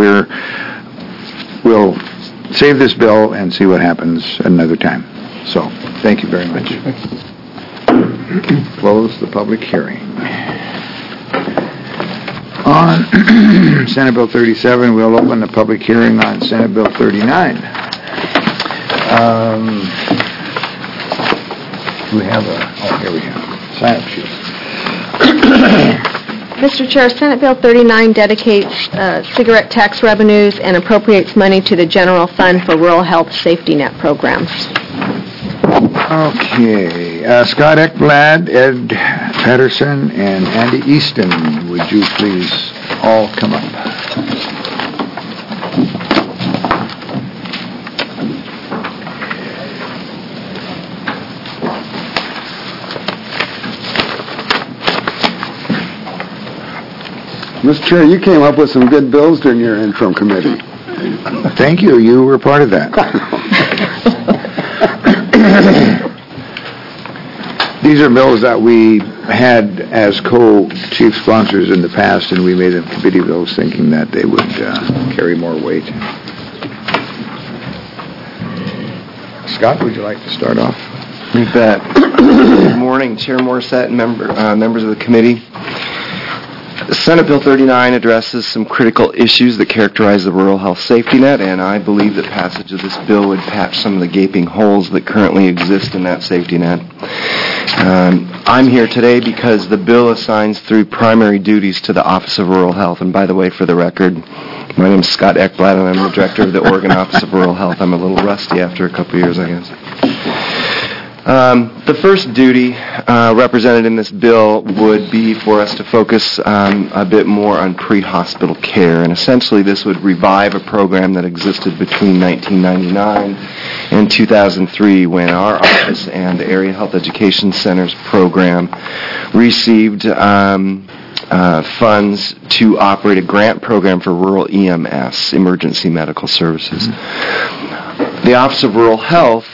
we'll save this bill and see what happens another time. So, thank you very much. Close the public hearing. On Senate Bill 37, we'll open the public hearing on Senate Bill 39. Here we have sign-up sheet. Mr. Chair, Senate Bill 39 dedicates cigarette tax revenues and appropriates money to the general fund for rural health safety net programs. Okay. Scott Ekblad, Ed Patterson, and Andy Easton, would you please all come up? Mr. Chair, you came up with some good bills during your interim committee. Thank you. You were part of that. These are bills that we had as co-chief sponsors in the past, and we made them committee bills thinking that they would carry more weight. Scott, would you like to start off? You bet. Good morning, Chair Morissette and members of the committee. Senate Bill 39 addresses some critical issues that characterize the rural health safety net, and I believe that passage of this bill would patch some of the gaping holes that currently exist in that safety net. I'm here today because the bill assigns 3 primary duties to the Office of Rural Health, and by the way, for the record, my name is Scott Ekblad, and I'm the director of the Oregon Office of Rural Health. I'm a little rusty after a couple years, I guess. The first duty represented in this bill would be for us to focus a bit more on pre-hospital care, and essentially this would revive a program that existed between 1999 and 2003 when our office and the Area Health Education Center's program received funds to operate a grant program for rural EMS, Emergency Medical Services. The Office of Rural Health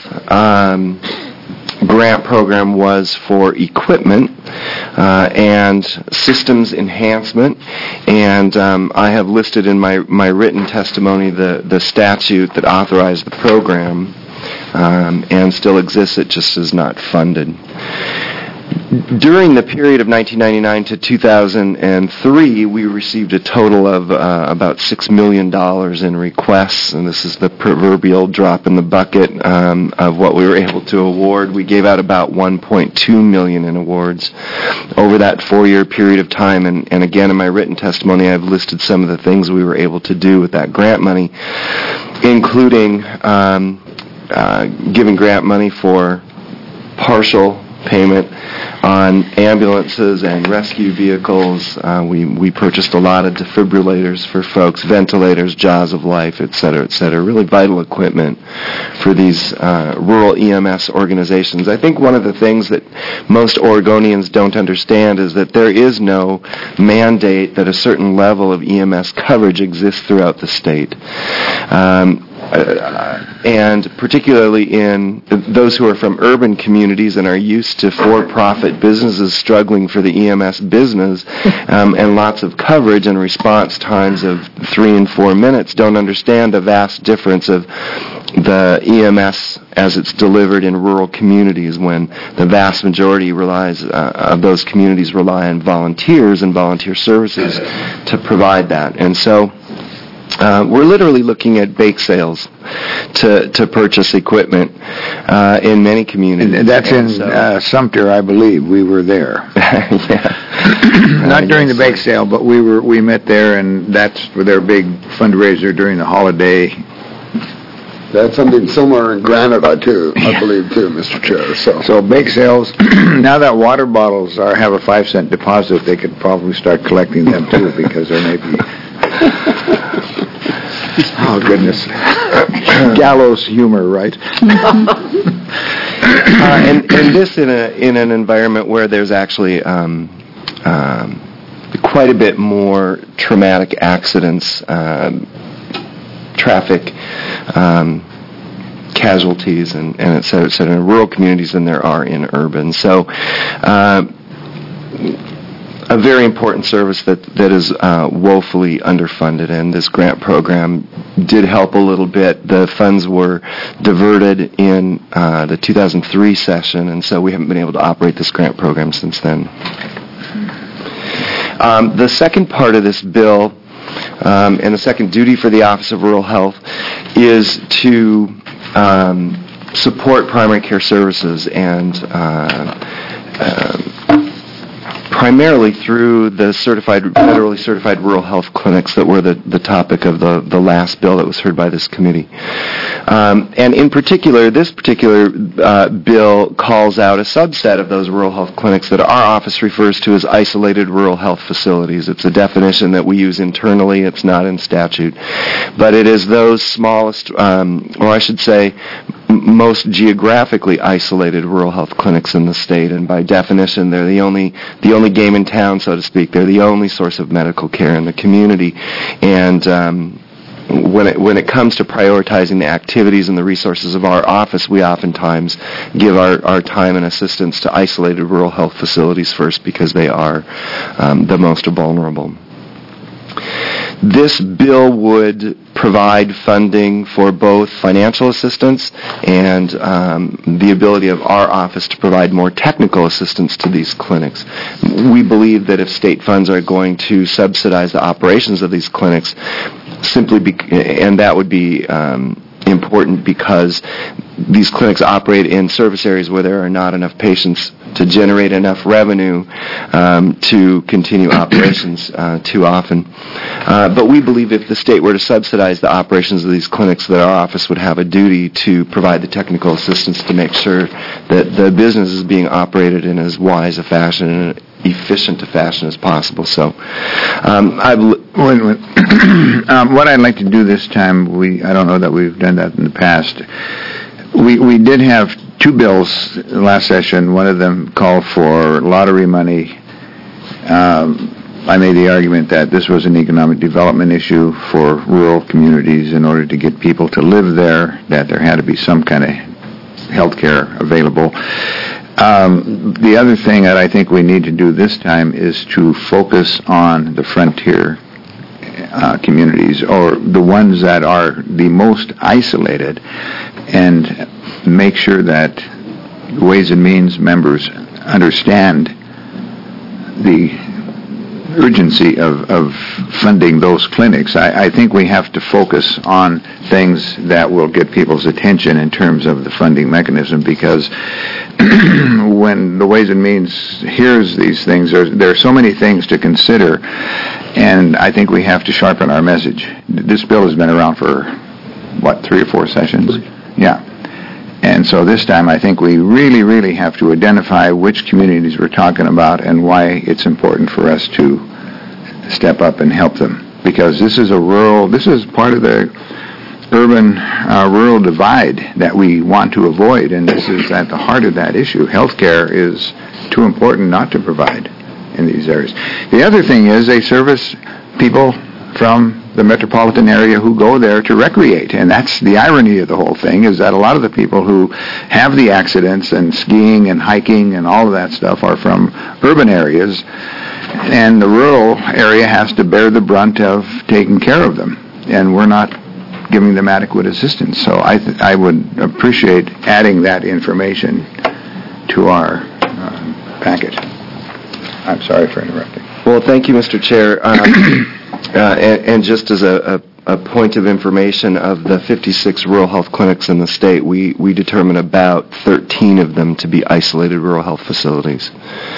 grant program was for equipment and systems enhancement, and I have listed in my written testimony the statute that authorized the program, and still exists. It just is not funded. During the period of 1999 to 2003, we received a total of about $6 million in requests, and this is the proverbial drop in the bucket of what we were able to award. We gave out about $1.2 million in awards over that 4-year period of time, and again, in my written testimony, I've listed some of the things we were able to do with that grant money, including giving grant money for partial payment on ambulances and rescue vehicles. We purchased a lot of defibrillators for folks, ventilators, Jaws of Life, et cetera, really vital equipment for these rural EMS organizations. I think one of the things that most Oregonians don't understand is that there is no mandate that a certain level of EMS coverage exists throughout the state. And particularly in those who are from urban communities and are used to for-profit businesses struggling for the EMS business, and lots of coverage and response times of 3 and 4 minutes, don't understand the vast difference of the EMS as it's delivered in rural communities, when the vast majority of those communities rely on volunteers and volunteer services to provide that. And so we're literally looking at bake sales to purchase equipment in many communities. And that's in Sumter, I believe. We were there. Yeah. Not during the bake sale, but we met there, and that's for their big fundraiser during the holiday. That's something similar in Granada, too, I believe, too, Mr. Chair. So bake sales, now that water bottles have a 5-cent deposit, they could probably start collecting them, too, because there may be... Oh, goodness. Gallows humor, right? And this in an environment where there's actually quite a bit more traumatic accidents, traffic casualties, and et cetera, in rural communities than there are in urban. So a very important service that is woefully underfunded, and this grant program did help a little bit. The funds were diverted in the 2003 session, and so we haven't been able to operate this grant program since then. The second part of this bill, and the second duty for the Office of Rural Health, is to support primary care services, and primarily through the federally certified rural health clinics that were the topic of the last bill that was heard by this committee. And in particular, this particular bill calls out a subset of those rural health clinics that our office refers to as isolated rural health facilities. It's a definition that we use internally. It's not in statute. But it is those smallest, or I should say, most geographically isolated rural health clinics in the state, and by definition, they're the only game in town, so to speak. They're the only source of medical care in the community, and when it comes to prioritizing the activities and the resources of our office, we oftentimes give our time and assistance to isolated rural health facilities first, because they are the most vulnerable. This bill would provide funding for both financial assistance and the ability of our office to provide more technical assistance to these clinics. We believe that if state funds are going to subsidize the operations of these clinics, and that would be important because these clinics operate in service areas where there are not enough patients to generate enough revenue to continue operations too often. But we believe if the state were to subsidize the operations of these clinics, that our office would have a duty to provide the technical assistance to make sure that the business is being operated in as wise a fashion and efficient a fashion as possible. So, what I'd like to do this time, I don't know that we've done that in the past. We did have 2 bills last session. One of them called for lottery money I made the argument that this was an economic development issue for rural communities. In order to get people to live there, that there had to be some kind of health care available. The other thing that I think we need to do this time is to focus on the frontier communities, or the ones that are the most isolated, and make sure that Ways and Means members understand the urgency of funding those clinics. I think we have to focus on things that will get people's attention in terms of the funding mechanism, because when the Ways and Means hears these things, there are so many things to consider, and I think we have to sharpen our message. This bill has been around for, 3 or 4 sessions? Yeah. And so this time I think we really, really have to identify which communities we're talking about and why it's important for us to step up and help them. Because this is part of the urban-rural divide that we want to avoid, and this is at the heart of that issue. Healthcare is too important not to provide in these areas. The other thing is they service people from the metropolitan area who go there to recreate, and that's the irony of the whole thing, is that a lot of the people who have the accidents and skiing and hiking and all of that stuff are from urban areas, and the rural area has to bear the brunt of taking care of them, and we're not giving them adequate assistance. So I would appreciate adding that information to our packet. I'm sorry for interrupting. Well, thank you, Mr. Chair. And just as a point of information, of the 56 rural health clinics in the state, we determine about 13 of them to be isolated rural health facilities.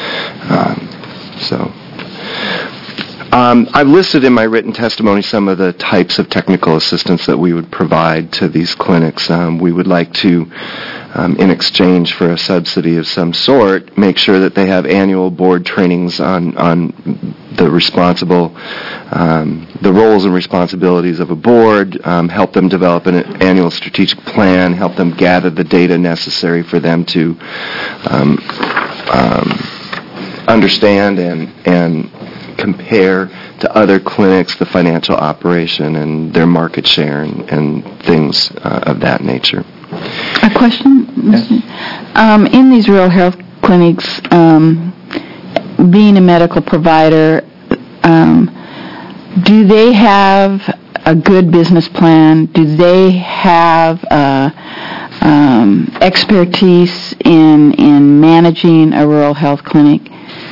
I've listed in my written testimony some of the types of technical assistance that we would provide to these clinics. We would like to, in exchange for a subsidy of some sort, make sure that they have annual board trainings on the the roles and responsibilities of a board, help them develop an annual strategic plan, help them gather the data necessary for them to understand and compare to other clinics the financial operation and their market share and things of that nature. A question? Yes. In these rural health clinics, being a medical provider, do they have a good business plan? Do they have expertise in managing a rural health clinic?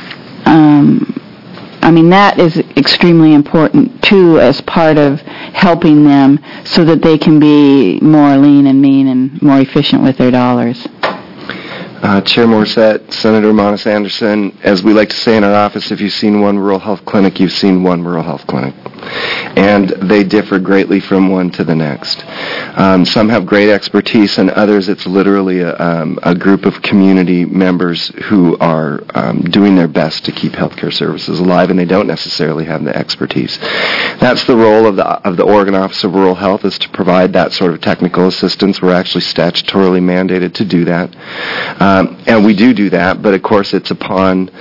That is extremely important, too, as part of helping them so that they can be more lean and mean and more efficient with their dollars. Chair Morissette, Senator Monis Anderson, as we like to say in our office, if you've seen one rural health clinic, you've seen one rural health clinic. And they differ greatly from one to the next. Some have great expertise, and others it's literally a group of community members who are doing their best to keep healthcare services alive, and they don't necessarily have the expertise. That's the role of the Oregon Office of Rural Health, is to provide that sort of technical assistance. We're actually statutorily mandated to do that. And we do that, but of course it's upon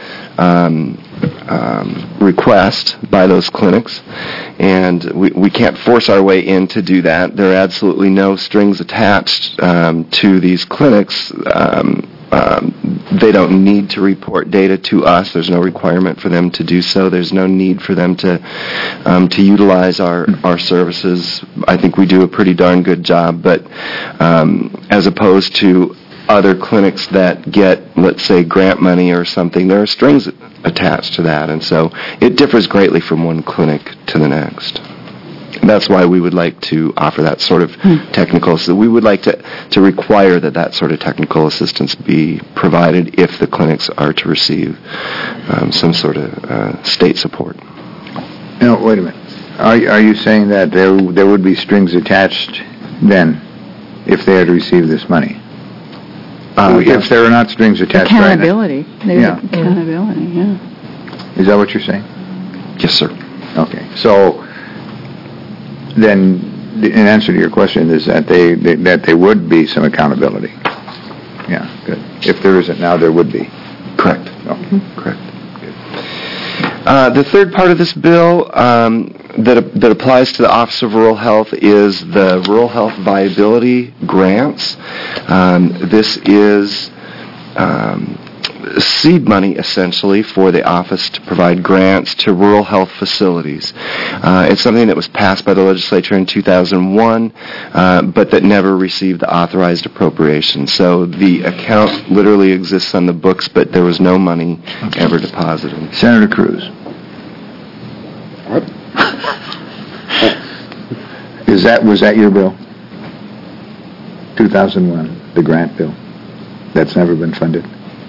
request by those clinics, and we can't force our way in to do that. There are absolutely no strings attached to these clinics. They don't need to report data to us. There's no requirement for them to do so. There's no need for them to utilize our services. I think we do a pretty darn good job, but as opposed to other clinics that get, let's say, grant money or something, there are strings attached to that, and so it differs greatly from one clinic to the next. And that's why we would like to offer that sort of technical, so we would like to require that sort of technical assistance be provided if the clinics are to receive some sort of state support. No, wait a minute. Are you saying that there would be strings attached then if they had to receive this money? If there are not strings attached accountability. Right now. Accountability, yeah. Is that what you're saying? Yes, sir. Okay. So then, in answer to your question, is that there would be some accountability. Yeah, good. If there isn't now, there would be. Correct. Okay. Correct. The third part of this bill that applies to the Office of Rural Health is the Rural Health Viability Grants. This is seed money, essentially, for the office to provide grants to rural health facilities. It's something that was passed by the legislature in 2001, but that never received the authorized appropriation. So the account literally exists on the books, but there was no money ever deposited. Senator Cruz. Was that your bill? 2001, the grant bill. That's never been funded?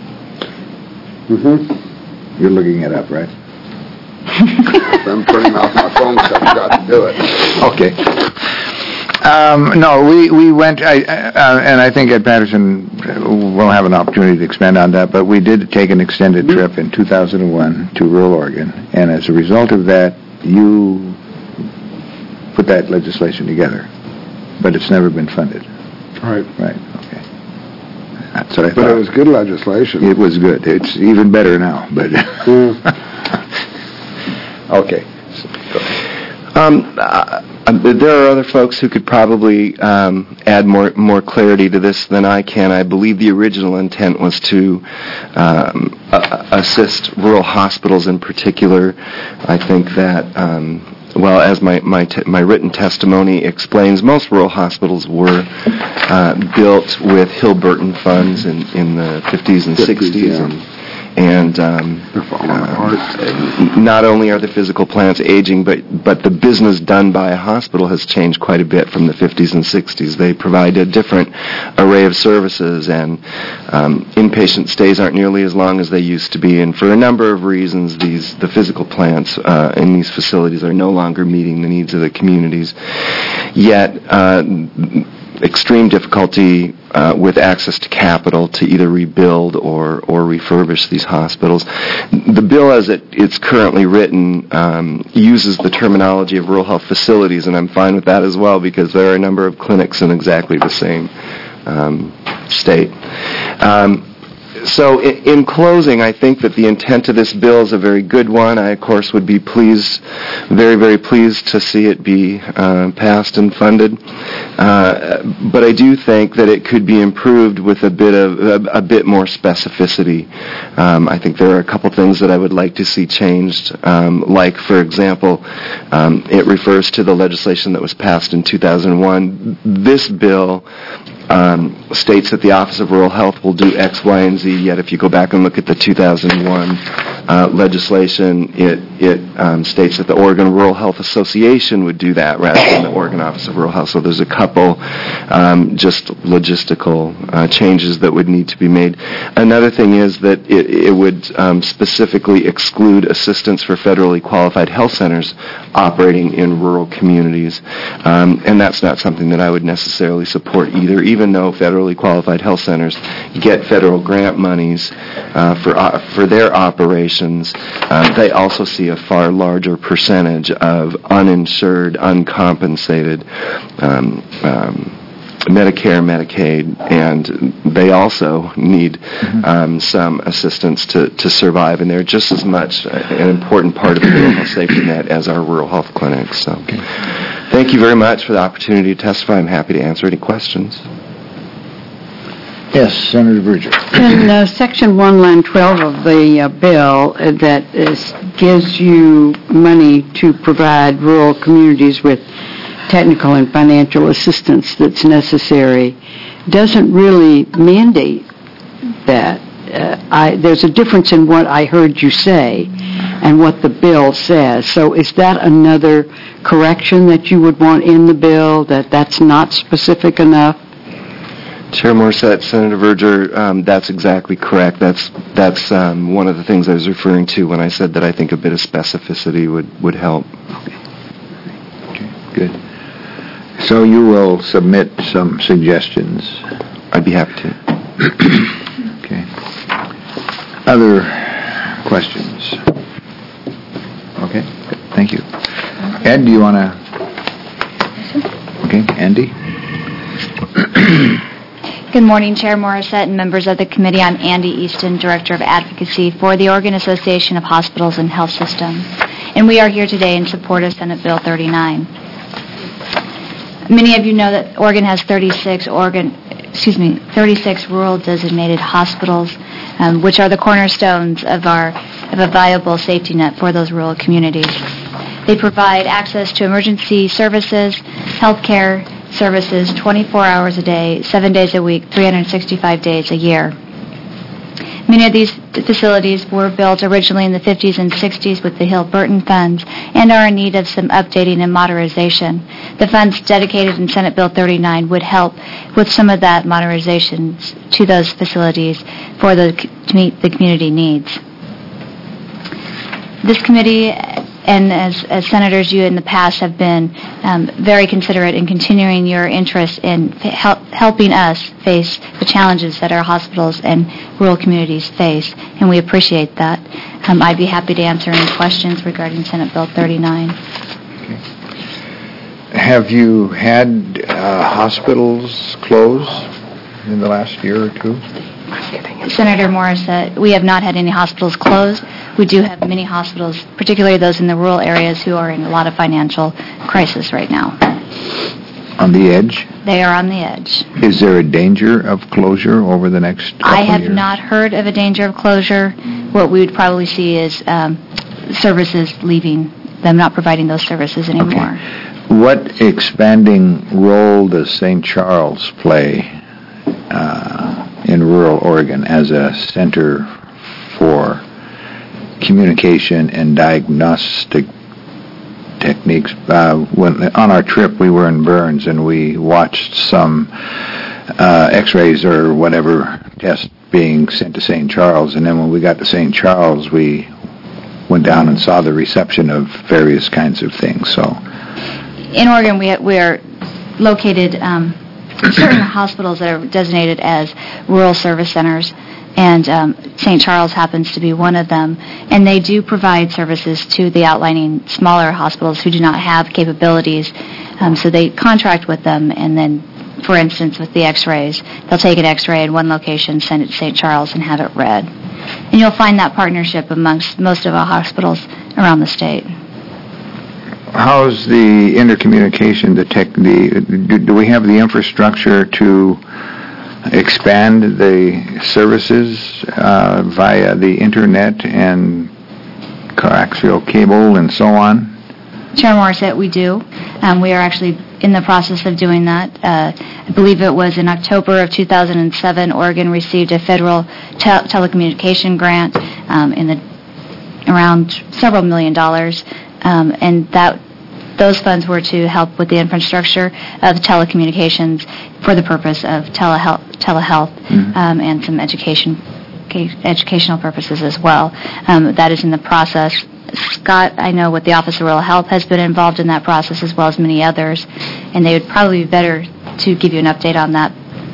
Mm-hmm. You're looking it up, right? I'm printing off my phone, so I forgot to do it. Okay. No, we went, and I think Ed Patterson will have an opportunity to expand on that, but we did take an extended trip in 2001 to rural Oregon, and as a result of that, you put that legislation together, but it's never been funded. Right. Right, okay. That's what I thought. But it was good legislation. It was good. It's even better now, but... Okay. There are other folks who could probably add more clarity to this than I can. I believe the original intent was to assist rural hospitals in particular. I think that, well, as my written testimony explains, most rural hospitals were built with Hill-Burton funds in the 50s and 60s. And not only are the physical plants aging, but the business done by a hospital has changed quite a bit from the 50s and 60s. They provide a different array of services, and inpatient stays aren't nearly as long as they used to be. And for a number of reasons, the physical plants in these facilities are no longer meeting the needs of the communities. Yet, extreme difficulty with access to capital to either rebuild or refurbish these hospitals. The bill as it's currently written uses the terminology of rural health facilities, and I'm fine with that as well because there are a number of clinics in exactly the same state. So in closing, I think that the intent of this bill is a very good one. I, of course, would be very, very pleased to see it be passed and funded. But I do think that it could be improved with a bit more specificity. I think there are a couple things that I would like to see changed. Like, for example, it refers to the legislation that was passed in 2001. This bill states that the Office of Rural Health will do X, Y, and Z, yet if you go back and look at the 2001 legislation, it states that the Oregon Rural Health Association would do that rather than the Oregon Office of Rural Health. So there's a couple just logistical changes that would need to be made. Another thing is that it would specifically exclude assistance for federally qualified health centers operating in rural communities, and that's not something that I would necessarily support either. Even though federally qualified health centers get federal grant monies for their operations, they also see a far larger percentage of uninsured, uncompensated Medicare, Medicaid, and they also need some assistance to survive, and they're just as much an important part of the rural health safety net as our rural health clinics. So, thank you very much for the opportunity to testify. I'm happy to answer any questions. Yes, Senator Berger. In Section 1, Line 12 of the bill that gives you money to provide rural communities with technical and financial assistance that's necessary, doesn't really mandate that. There's a difference in what I heard you say and what the bill says. So is that another correction that you would want in the bill, that that's not specific enough? Chair Morissette, Senator Berger, that's exactly correct. That's one of the things I was referring to when I said that I think a bit of specificity would help. Okay, good. So you will submit some suggestions? I'd be happy to. Okay. Other questions? Okay, thank you. Ed, do you want to? Okay, Andy? Good morning, Chair Morissette and members of the committee. I'm Andy Easton, Director of Advocacy for the Oregon Association of Hospitals and Health Systems, and we are here today in support of Senate Bill 39. Many of you know that Oregon has 36 rural designated hospitals, which are the cornerstones of a viable safety net for those rural communities. They provide access to emergency services, health care services 24 hours a day, 7 days a week, 365 days a year. Many of these facilities were built originally in the 50s and 60s with the Hill-Burton funds and are in need of some updating and modernization. The funds dedicated in Senate Bill 39 would help with some of that modernization to those facilities to meet the community needs. This committee, and as senators, you in the past have been very considerate in continuing your interest in helping us face the challenges that our hospitals and rural communities face, and we appreciate that. I'd be happy to answer any questions regarding Senate Bill 39. Okay. Have you had hospitals close in the last year or two? Senator Morissette, we have not had any hospitals closed. We do have many hospitals, particularly those in the rural areas, who are in a lot of financial crisis right now. On the edge? They are on the edge. Is there a danger of closure over the next couple I have years? not heard of a danger of closure. What we would probably see is services leaving, them not providing those services anymore. Okay. What expanding role does St. Charles play in rural Oregon as a center for communication and diagnostic techniques? On our trip, we were in Burns, and we watched some X-rays or whatever tests being sent to St. Charles, and then when we got to St. Charles, we went down and saw the reception of various kinds of things. So, in Oregon, we are located certain hospitals that are designated as rural service centers, and St. Charles happens to be one of them. And they do provide services to the outlying smaller hospitals who do not have capabilities. So they contract with them, and then, for instance, with the X-rays, they'll take an X-ray in one location, send it to St. Charles, and have it read. And you'll find that partnership amongst most of our hospitals around the state. How's the intercommunication, do we have the infrastructure to expand the services via the internet and coaxial cable and so on? Chair Morissette, we do. We are actually in the process of doing that. I believe it was in October of 2007, Oregon received a federal telecommunication grant around several $1 million, and those funds were to help with the infrastructure of telecommunications for the purpose of telehealth and some educational purposes as well. That is in the process. Scott, I know with the Office of Rural Health, has been involved in that process as well as many others, and they would probably be better to give you an update on that.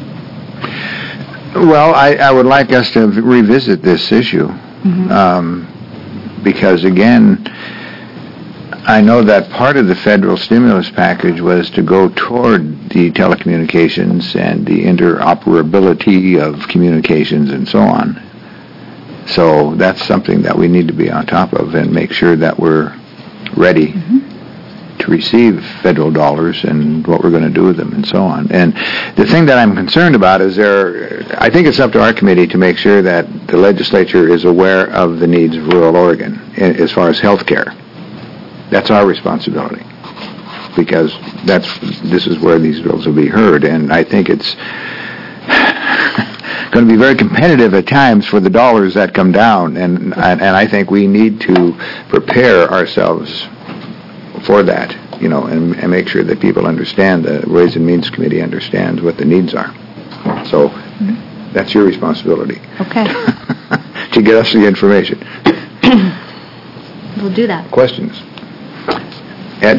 Well, I would like us to revisit this issue because, again, I know that part of the federal stimulus package was to go toward the telecommunications and the interoperability of communications and so on. So that's something that we need to be on top of and make sure that we're ready to receive federal dollars and what we're going to do with them and so on. And the thing that I'm concerned about is I think it's up to our committee to make sure that the legislature is aware of the needs of rural Oregon as far as health care. That's our responsibility, because this is where these bills will be heard, and I think it's going to be very competitive at times for the dollars that come down, and I think we need to prepare ourselves for that, and make sure that people understand, the Ways and Means Committee understands what the needs are. So that's your responsibility. Okay. To get us the information. We'll do that. Questions? Ed?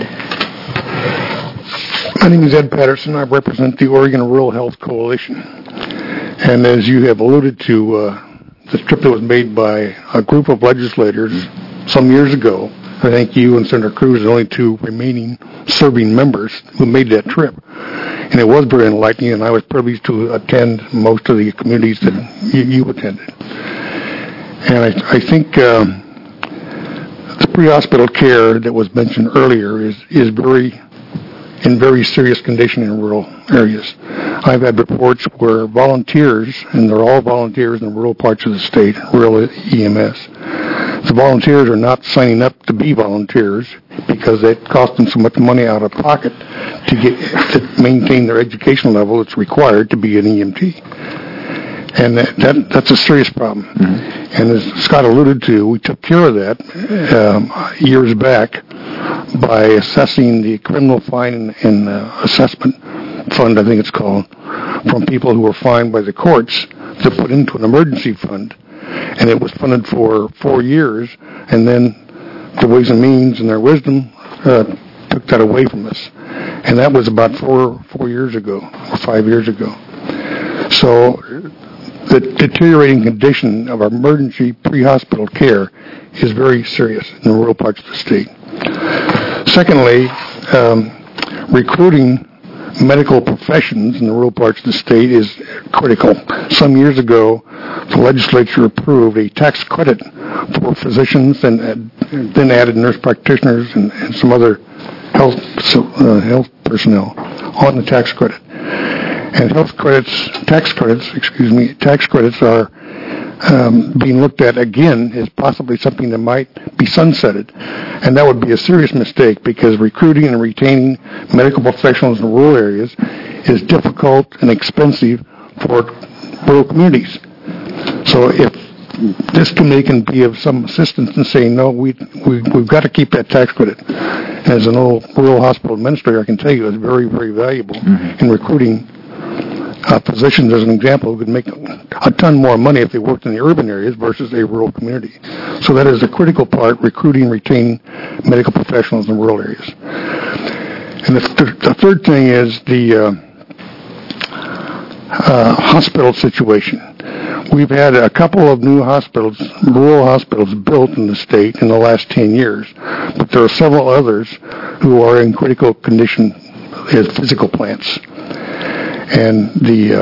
My name is Ed Patterson. I represent the Oregon Rural Health Coalition. And as you have alluded to, the trip that was made by a group of legislators some years ago I think you and Senator Cruz are the only two remaining serving members who made that trip. And it was very enlightening, and I was privileged to attend most of the communities that you attended. And I think the pre-hospital care that was mentioned earlier is in very serious condition in rural areas. I've had reports where volunteers, and they're all volunteers in rural parts of the state, rural EMS, the volunteers are not signing up to be volunteers because it costs them so much money out of pocket to maintain their educational level that's required to be an EMT. And that's a serious problem. Mm-hmm. And as Scott alluded to, we took care of that years back by assessing the criminal fine and assessment fund, I think it's called, from people who were fined by the courts to put into an emergency fund. And it was funded for 4 years, and then the Ways and Means and their wisdom took that away from us. And that was about 4 years ago, or 5 years ago. So the deteriorating condition of our emergency pre-hospital care is very serious in the rural parts of the state. Secondly, recruiting medical professions in the rural parts of the state is critical. Some years ago, the legislature approved a tax credit for physicians and then added nurse practitioners and some other health personnel on the tax credit. And tax credits are being looked at again as possibly something that might be sunsetted. And that would be a serious mistake because recruiting and retaining medical professionals in rural areas is difficult and expensive for rural communities. So if this committee can be of some assistance in saying, no, we've got to keep that tax credit. As an old rural hospital administrator, I can tell you it's very, very valuable in recruiting physicians, as an example, who could make a ton more money if they worked in the urban areas versus a rural community. So that is a critical part, recruiting and retaining medical professionals in rural areas. And the third thing is the hospital situation. We've had a couple of new hospitals, rural hospitals, built in the state in the last 10 years, but there are several others who are in critical condition as physical plants. And the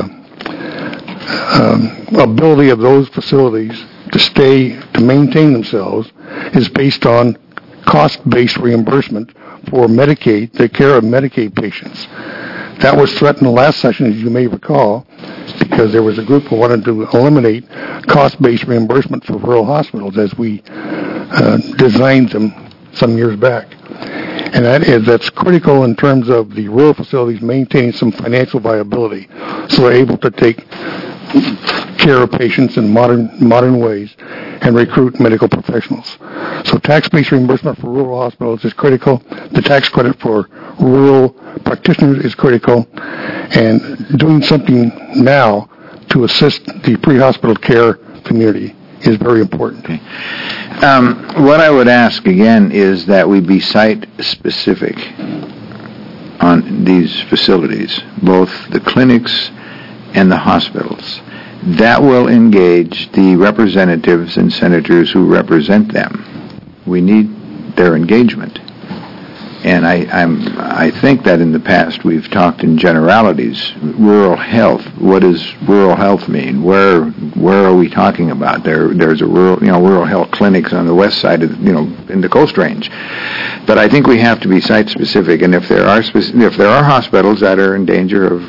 ability of those facilities to maintain themselves is based on cost-based reimbursement for Medicaid, the care of Medicaid patients. That was threatened the last session, as you may recall, because there was a group who wanted to eliminate cost-based reimbursement for rural hospitals as we designed them some years back. And that's critical in terms of the rural facilities maintaining some financial viability, so they're able to take care of patients in modern ways and recruit medical professionals. So tax-based reimbursement for rural hospitals is critical. The tax credit for rural practitioners is critical. And doing something now to assist the pre-hospital care community is very important. Okay. What I would ask again is that we be site-specific on these facilities, both the clinics and the hospitals. That will engage the representatives and senators who represent them. We need their engagement. And I think that in the past we've talked in generalities. Rural health. What does rural health mean? Where are we talking about? There's a rural health clinics on the west side of in the Coast Range. But I think we have to be site specific. And if there are hospitals that are in danger of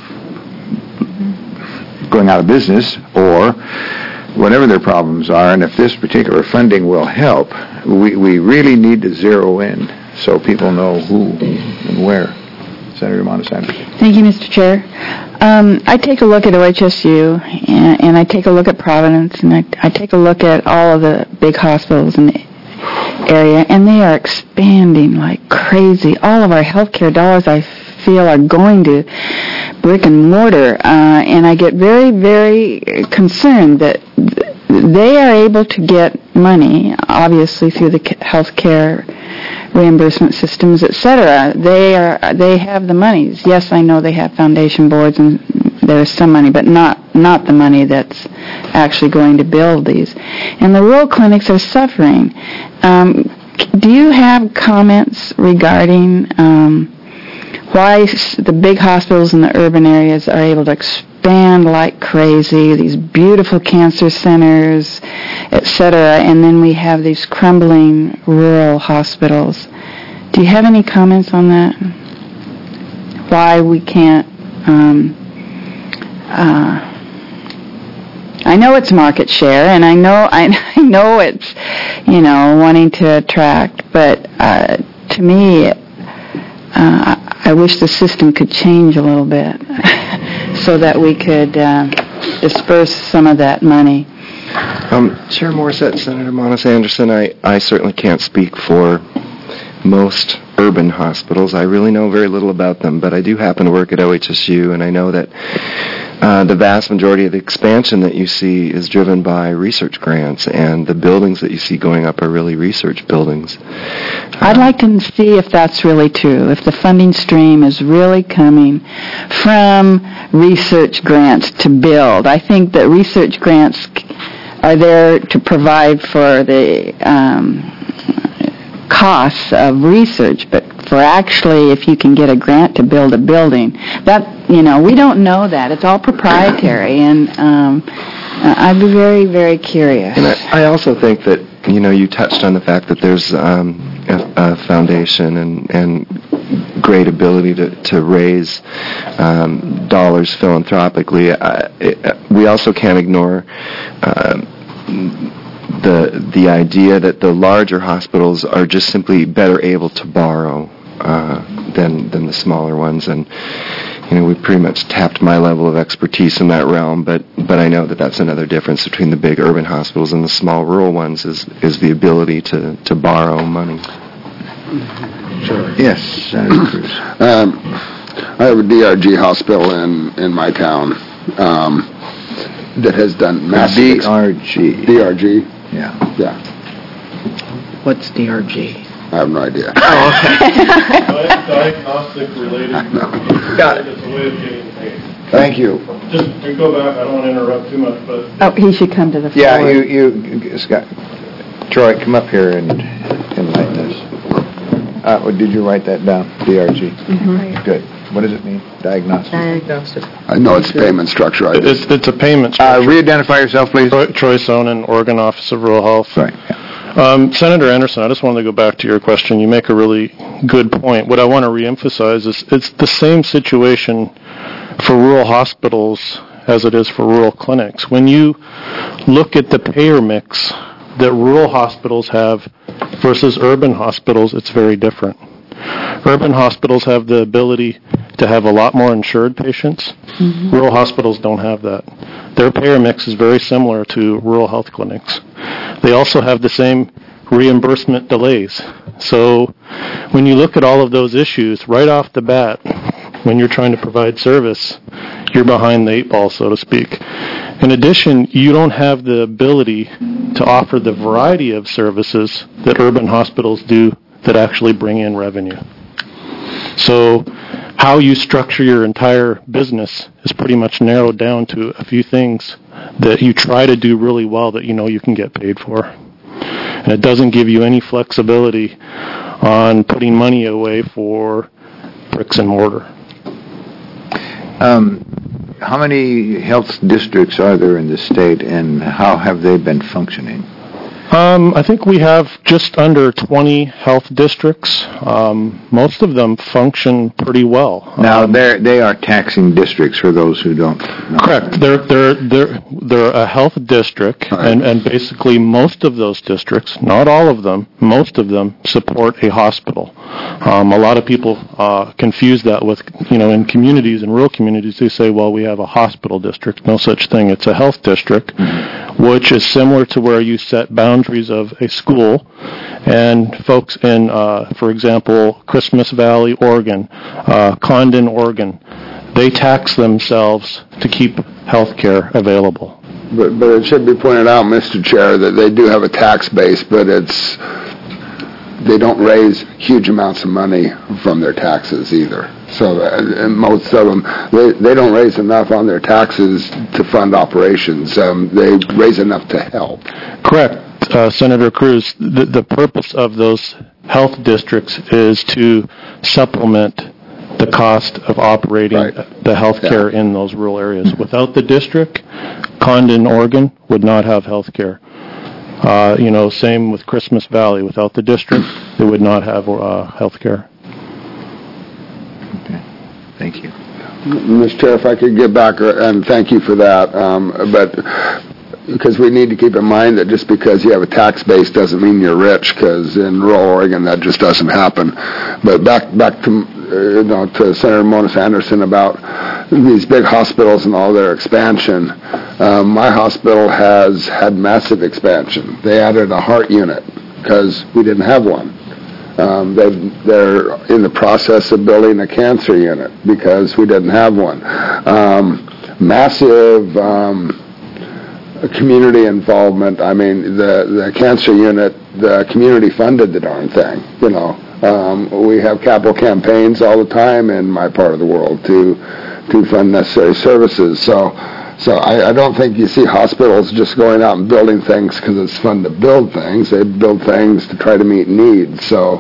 going out of business or whatever their problems are, and if this particular funding will help, we really need to zero in so people know who and where. Senator Montesano. Thank you, Mr. Chair. I take a look at OHSU, and I take a look at Providence, and I take a look at all of the big hospitals in the area, and they are expanding like crazy. All of our healthcare dollars, I feel, are going to brick and mortar, and I get very, very concerned that they are able to get money, obviously through the healthcare reimbursement systems, etc. They have the monies. Yes, I know they have foundation boards and there is some money, but not the money that's actually going to build these. And the rural clinics are suffering. do you have comments regarding why the big hospitals in the urban areas are able to expand like crazy, these beautiful cancer centers, etc., and then we have these crumbling rural hospitals? Do you have any comments on that? Why we can't... I know it's market share, and I know it's, wanting to attract, but to me, I wish the system could change a little bit so that we could disperse some of that money. Chair Morissette, Senator Monis Anderson, I certainly can't speak for most urban hospitals. I really know very little about them, but I do happen to work at OHSU, and I know that the vast majority of the expansion that you see is driven by research grants, and the buildings that you see going up are really research buildings. I'd like to see if that's really true, if the funding stream is really coming from research grants to build. I think that research grants are there to provide for the costs of research, but for actually, if you can get a grant to build a building, that, we don't know that. It's all proprietary, and I'd be very, very curious. And I also think that, you touched on the fact that there's a foundation and great ability to raise dollars philanthropically. We also can't ignore the idea that the larger hospitals are just simply better able to borrow than the smaller ones, and we pretty much tapped my level of expertise in that realm, but I know that that's another difference between the big urban hospitals and the small rural ones is the ability to borrow money. Sure. Yes, Senator Cruz. I have a DRG hospital in my town that has done massive... DRG? Yeah. What's DRG? I have no idea. Oh, okay. Diagnostic related. Got it. It's a way of getting paid. Thank you. Just to go back, I don't want to interrupt too much, but... Oh, he should come to the floor. Yeah, you Scott. Troy, come up here and enlighten us. Did you write that down? DRG? Mm-hmm. Good. What does it mean? Diagnostic? I know it's payment structure. It's a payment structure. Re-identify yourself, please. Troy Sonnen, Oregon Office of Rural Health. Right. Yeah. Senator Anderson, I just wanted to go back to your question. You make a really good point. What I want to reemphasize is it's the same situation for rural hospitals as it is for rural clinics. When you look at the payer mix that rural hospitals have versus urban hospitals, it's very different. Urban hospitals have the ability to have a lot more insured patients. Mm-hmm. Rural hospitals don't have that. Their payer mix is very similar to rural health clinics. They also have the same reimbursement delays. So when you look at all of those issues, right off the bat, when you're trying to provide service, you're behind the eight ball, so to speak. In addition, you don't have the ability to offer the variety of services that urban hospitals do that actually bring in revenue. So how you structure your entire business is pretty much narrowed down to a few things that you try to do really well that you can get paid for. And it doesn't give you any flexibility on putting money away for bricks and mortar. How many health districts are there in the state, and how have they been functioning? I think we have just under 20 health districts. Most of them function pretty well. Now, they are taxing districts for those who don't know. Correct. They're a health district, and basically most of those districts, not all of them, most of them support a hospital. A lot of people confuse that with, in communities, in rural communities, they say, well, we have a hospital district. No such thing. It's a health district, which is similar to where you set boundaries of a school. And folks in, for example, Christmas Valley, Oregon, Condon, Oregon, they tax themselves to keep health care available. But it should be pointed out, Mr. Chair, that they do have a tax base, but they don't raise huge amounts of money from their taxes either. So most of them, they don't raise enough on their taxes to fund operations. They raise enough to help. Correct. Senator Cruz, the purpose of those health districts is to supplement the cost of operating the health care in those rural areas. Without the district, Condon, Oregon would not have health care. Same with Christmas Valley. Without the district, they would not have health care. Okay. Thank you. Mr. Chair, if I could get back, and thank you for that, but because we need to keep in mind that just because you have a tax base doesn't mean you're rich, because in rural Oregon that just doesn't happen. But back to Senator Moniz Anderson about these big hospitals and all their expansion. My hospital has had massive expansion. They added a heart unit because we didn't have one. They're in the process of building a cancer unit because we didn't have one. Massive community involvement. I mean, the cancer unit, the community funded the darn thing, We have capital campaigns all the time in my part of the world to fund necessary services. So I don't think you see hospitals just going out and building things because it's fun to build things. They build things to try to meet needs. So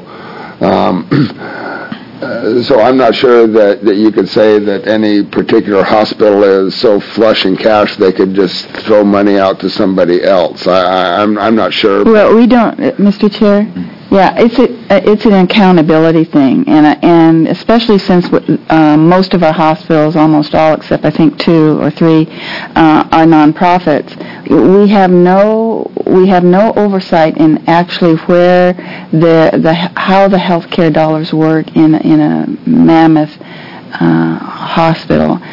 I'm not sure that you could say that any particular hospital is so flush in cash they could just throw money out to somebody else. I'm not sure. Well, we don't, Mr. Chair. Yeah, it's an accountability thing, and especially since most of our hospitals, almost all except I think 2 or 3, are nonprofits. We have no oversight in actually where how the healthcare dollars work in a mammoth hospital.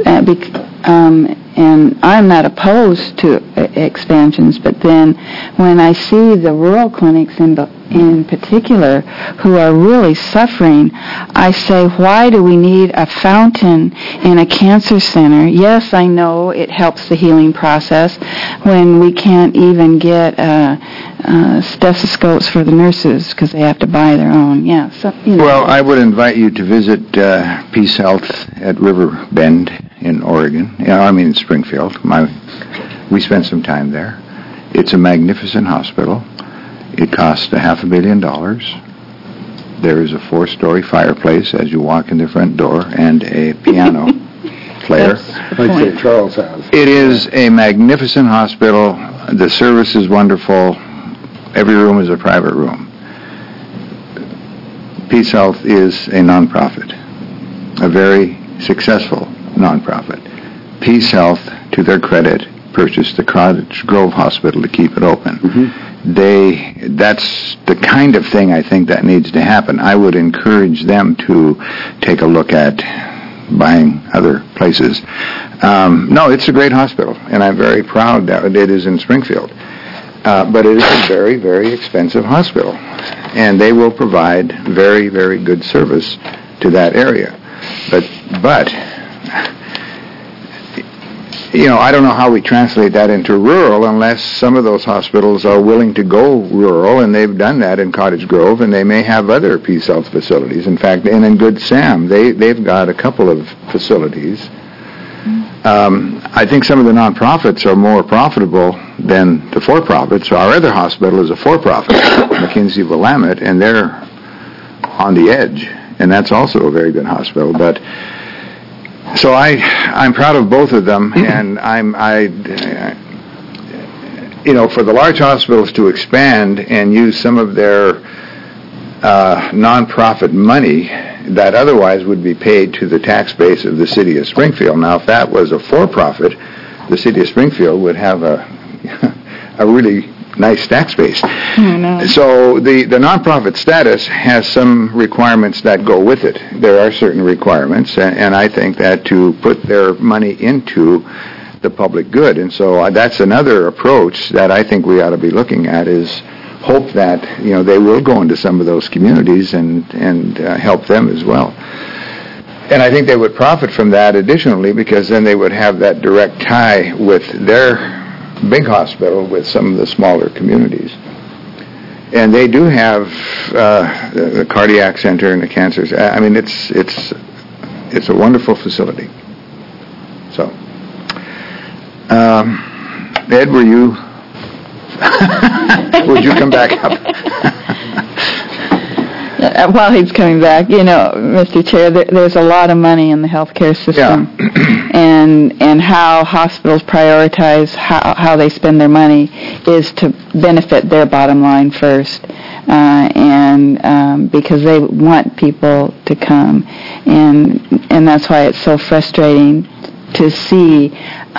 And I'm not opposed to expansions, but then when I see the rural clinics in particular who are really suffering, I say, why do we need a fountain in a cancer center? Yes, I know it helps the healing process when we can't even get stethoscopes for the nurses because they have to buy their own. Yeah. So, Well, I would invite you to visit Peace Health at River Bend in Oregon. In Springfield. We spent some time there. It's a magnificent hospital. It costs $500 million. There is a 4-story fireplace as you walk in the front door and a piano player. Like St. Charles has. It is a magnificent hospital. The service is wonderful. Every room is a private room. Peace Health is a nonprofit, a very successful nonprofit. Peace Health, to their credit, purchased the Cottage Grove Hospital to keep it open. Mm-hmm. That's the kind of thing I think that needs to happen. I would encourage them to take a look at buying other places. No, it's a great hospital, and I'm very proud that it is in Springfield. But it is a very, very expensive hospital, and they will provide very, very good service to that area. But I don't know how we translate that into rural unless some of those hospitals are willing to go rural, and they've done that in Cottage Grove, and they may have other Peace Health facilities. In fact, and in Good Sam, they've got a couple of facilities. I think some of the nonprofits are more profitable than the for-profits. Our other hospital is a for-profit, McKinsey-Willamette, and they're on the edge, and that's also a very good hospital. But so I'm proud of both of them, and for the large hospitals to expand and use some of their nonprofit money that otherwise would be paid to the tax base of the city of Springfield. Now, if that was a for-profit, the city of Springfield would have a really nice tax base. So the nonprofit status has some requirements that go with it. There are certain requirements, and I think that to put their money into the public good. And so that's another approach that I think we ought to be looking at, is hope that they will go into some of those communities and help them as well. And I think they would profit from that additionally, because then they would have that direct tie with their big hospital with some of the smaller communities. And they do have the cardiac center and the cancers. I mean, it's a wonderful facility. So, Ed, were you? Would you come back up? While he's coming back, Mr. Chair, there's a lot of money in the healthcare system, and how hospitals prioritize how they spend their money is to benefit their bottom line first, and because they want people to come, and that's why it's so frustrating to see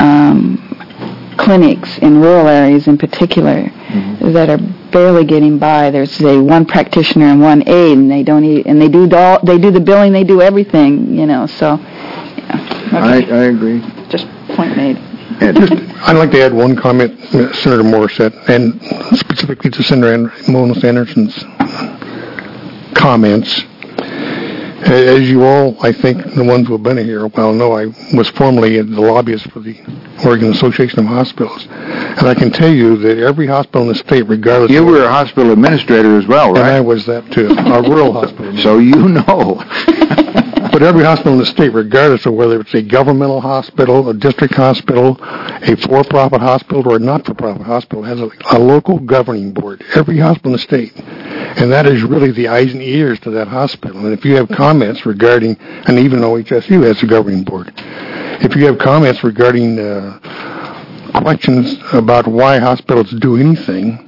clinics in rural areas in particular that are barely getting by. There's one practitioner and one aide, and they don't eat, and they do the billing, they do everything, So, I agree. Just point made. I'd like to add one comment, Senator Morissette, and specifically to Senator Mona Anderson's comments. As you all, I think, the ones who have been here a while know, I was formerly the lobbyist for the Oregon Association of Hospitals. And I can tell you that every hospital in the state, regardless... You were a hospital administrator as well, right? And I was that, too. A rural hospital. So you know. But every hospital in the state, regardless of whether it's a governmental hospital, a district hospital, a for-profit hospital, or a not-for-profit hospital, has a local governing board. Every hospital in the state. And that is really the eyes and ears to that hospital. And if you have comments regarding, and even OHSU has a governing board, if you have comments regarding questions about why hospitals do anything,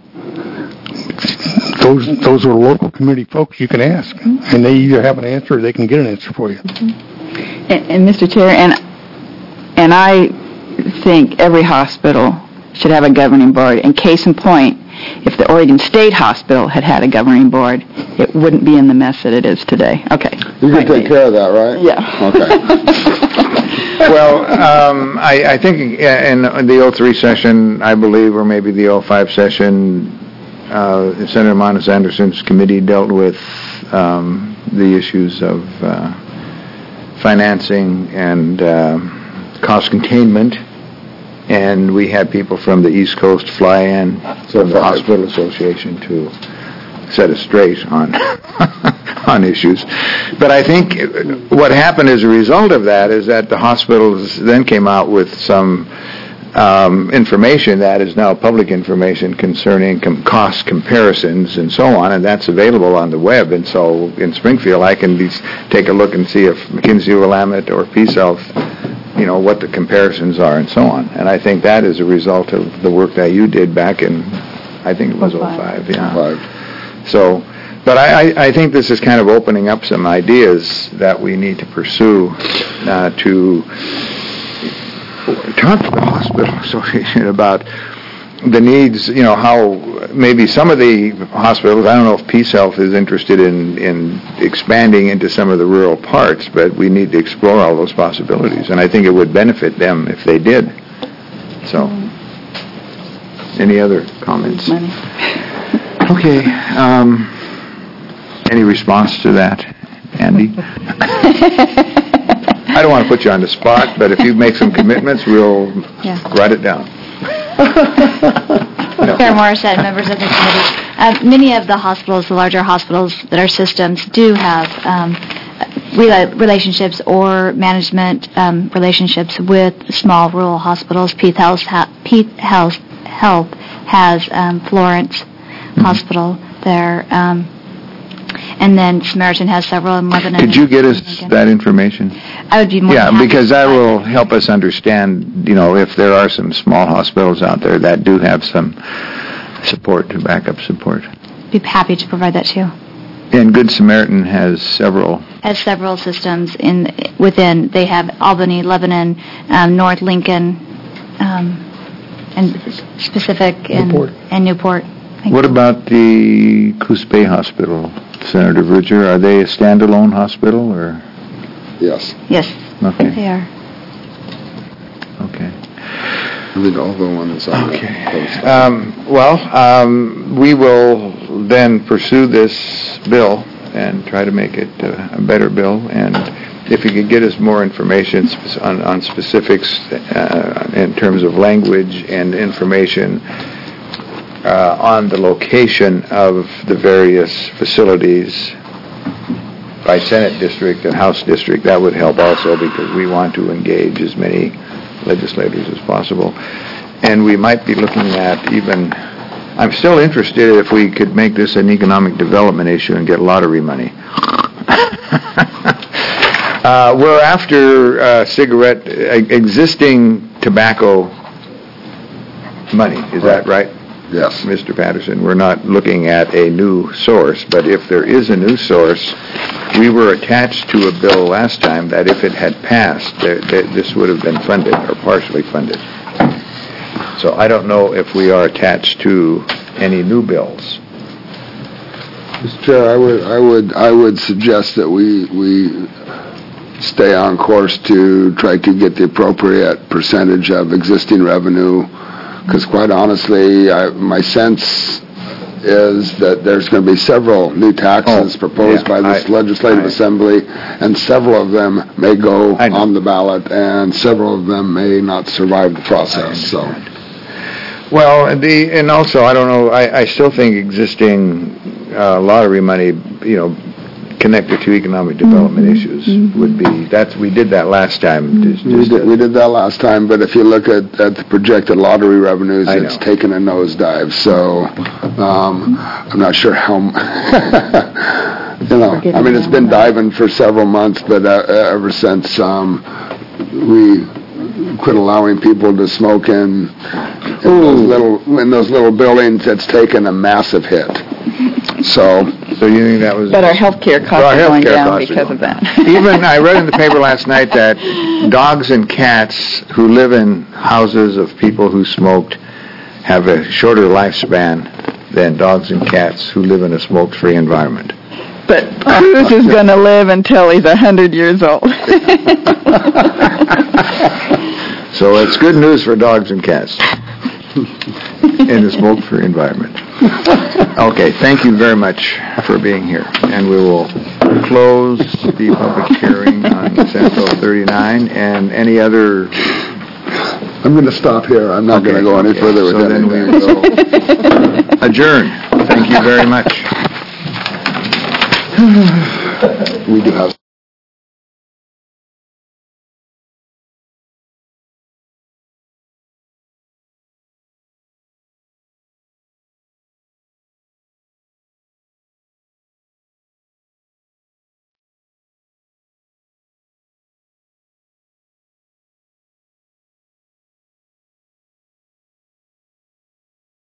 those are local community folks you can ask. And they either have an answer or they can get an answer for you. And Mr. Chair, and I think every hospital should have a governing board. And case in point, if the Oregon State Hospital had a governing board, it wouldn't be in the mess that it is today. Okay. You can take care of that, right? Yeah. Okay. Well, I think in the 03 session, I believe, or maybe the 05 session, Senator Mona Anderson's committee dealt with the issues of financing and cost containment. And we had people from the East Coast fly in from the Hospital Association to set us straight on on issues. But I think what happened as a result of that is that the hospitals then came out with some information that is now public information concerning cost comparisons and so on, and that's available on the web. And so in Springfield, I can take a look and see if McKinsey Willamette or PeaceHealth, what the comparisons are and so on. And I think that is a result of the work that you did back in, I think it was 05, yeah. So, but I think this is kind of opening up some ideas that we need to pursue to talk to the Hospital Association about the needs, how maybe some of the hospitals, I don't know if PeaceHealth is interested in expanding into some of the rural parts, but we need to explore all those possibilities, and I think it would benefit them if they did. So, any other comments? Okay. Any response to that, Andy? I don't want to put you on the spot, but if you make some commitments, we'll write it down. Chair Morissette, members of the committee, many of the hospitals, the larger hospitals that are systems, do have relationships or management relationships with small rural hospitals. PeaceHealth has Florence Hospital there, and then Samaritan has several in Lebanon. Could you get us that information? I would be more than happy because to that will help us understand, if there are some small hospitals out there that do have some support, to backup support. Be happy to provide that too. And Good Samaritan has several systems within. They have Albany, Lebanon, North Lincoln, and specific and Newport. What about the Coos Bay Hospital, Senator Verger? Are they a standalone hospital or? Yes. Yes. Okay. They are. Okay. The other one is on we will then pursue this bill and try to make it a better bill. And if you could get us more information on specifics in terms of language and information on the location of the various facilities by Senate district and House district, that would help also, because we want to engage as many legislators as possible. And we might be looking at even I'm still interested if we could make this an economic development issue and get lottery money. We're after existing tobacco money, is that right? Yes. Mr. Patterson, we're not looking at a new source, but if there is a new source, we were attached to a bill last time that if it had passed, this would have been funded or partially funded. So I don't know if we are attached to any new bills. Mr. Chair, I would suggest that we stay on course to try to get the appropriate percentage of existing revenue, because quite honestly, my sense is that there's going to be several new taxes proposed by this legislative assembly, and several of them may go on the ballot, and several of them may not survive the process. So. Well, and also, I don't know, I still think existing lottery money, connected to economic development issues would be, we did that last time. We did that last time, but if you look at the projected lottery revenues, it's taken a nosedive. So I'm not sure how, it's been diving for several months, but ever since we quit allowing people to smoke in those little buildings, it's taken a massive hit. So you think that was... But our health care costs are going down because of that. Even, I read in the paper last night that dogs and cats who live in houses of people who smoked have a shorter lifespan than dogs and cats who live in a smoke-free environment. But Cruz is going to live until he's 100 years old. So it's good news for dogs and cats in a smoke-free environment. Okay, thank you very much for being here. And we will close the public hearing on Senate Bill 39 and any other... I'm going to stop here. I'm not going to go any further with anything. So then we will adjourn. Thank you very much. We do have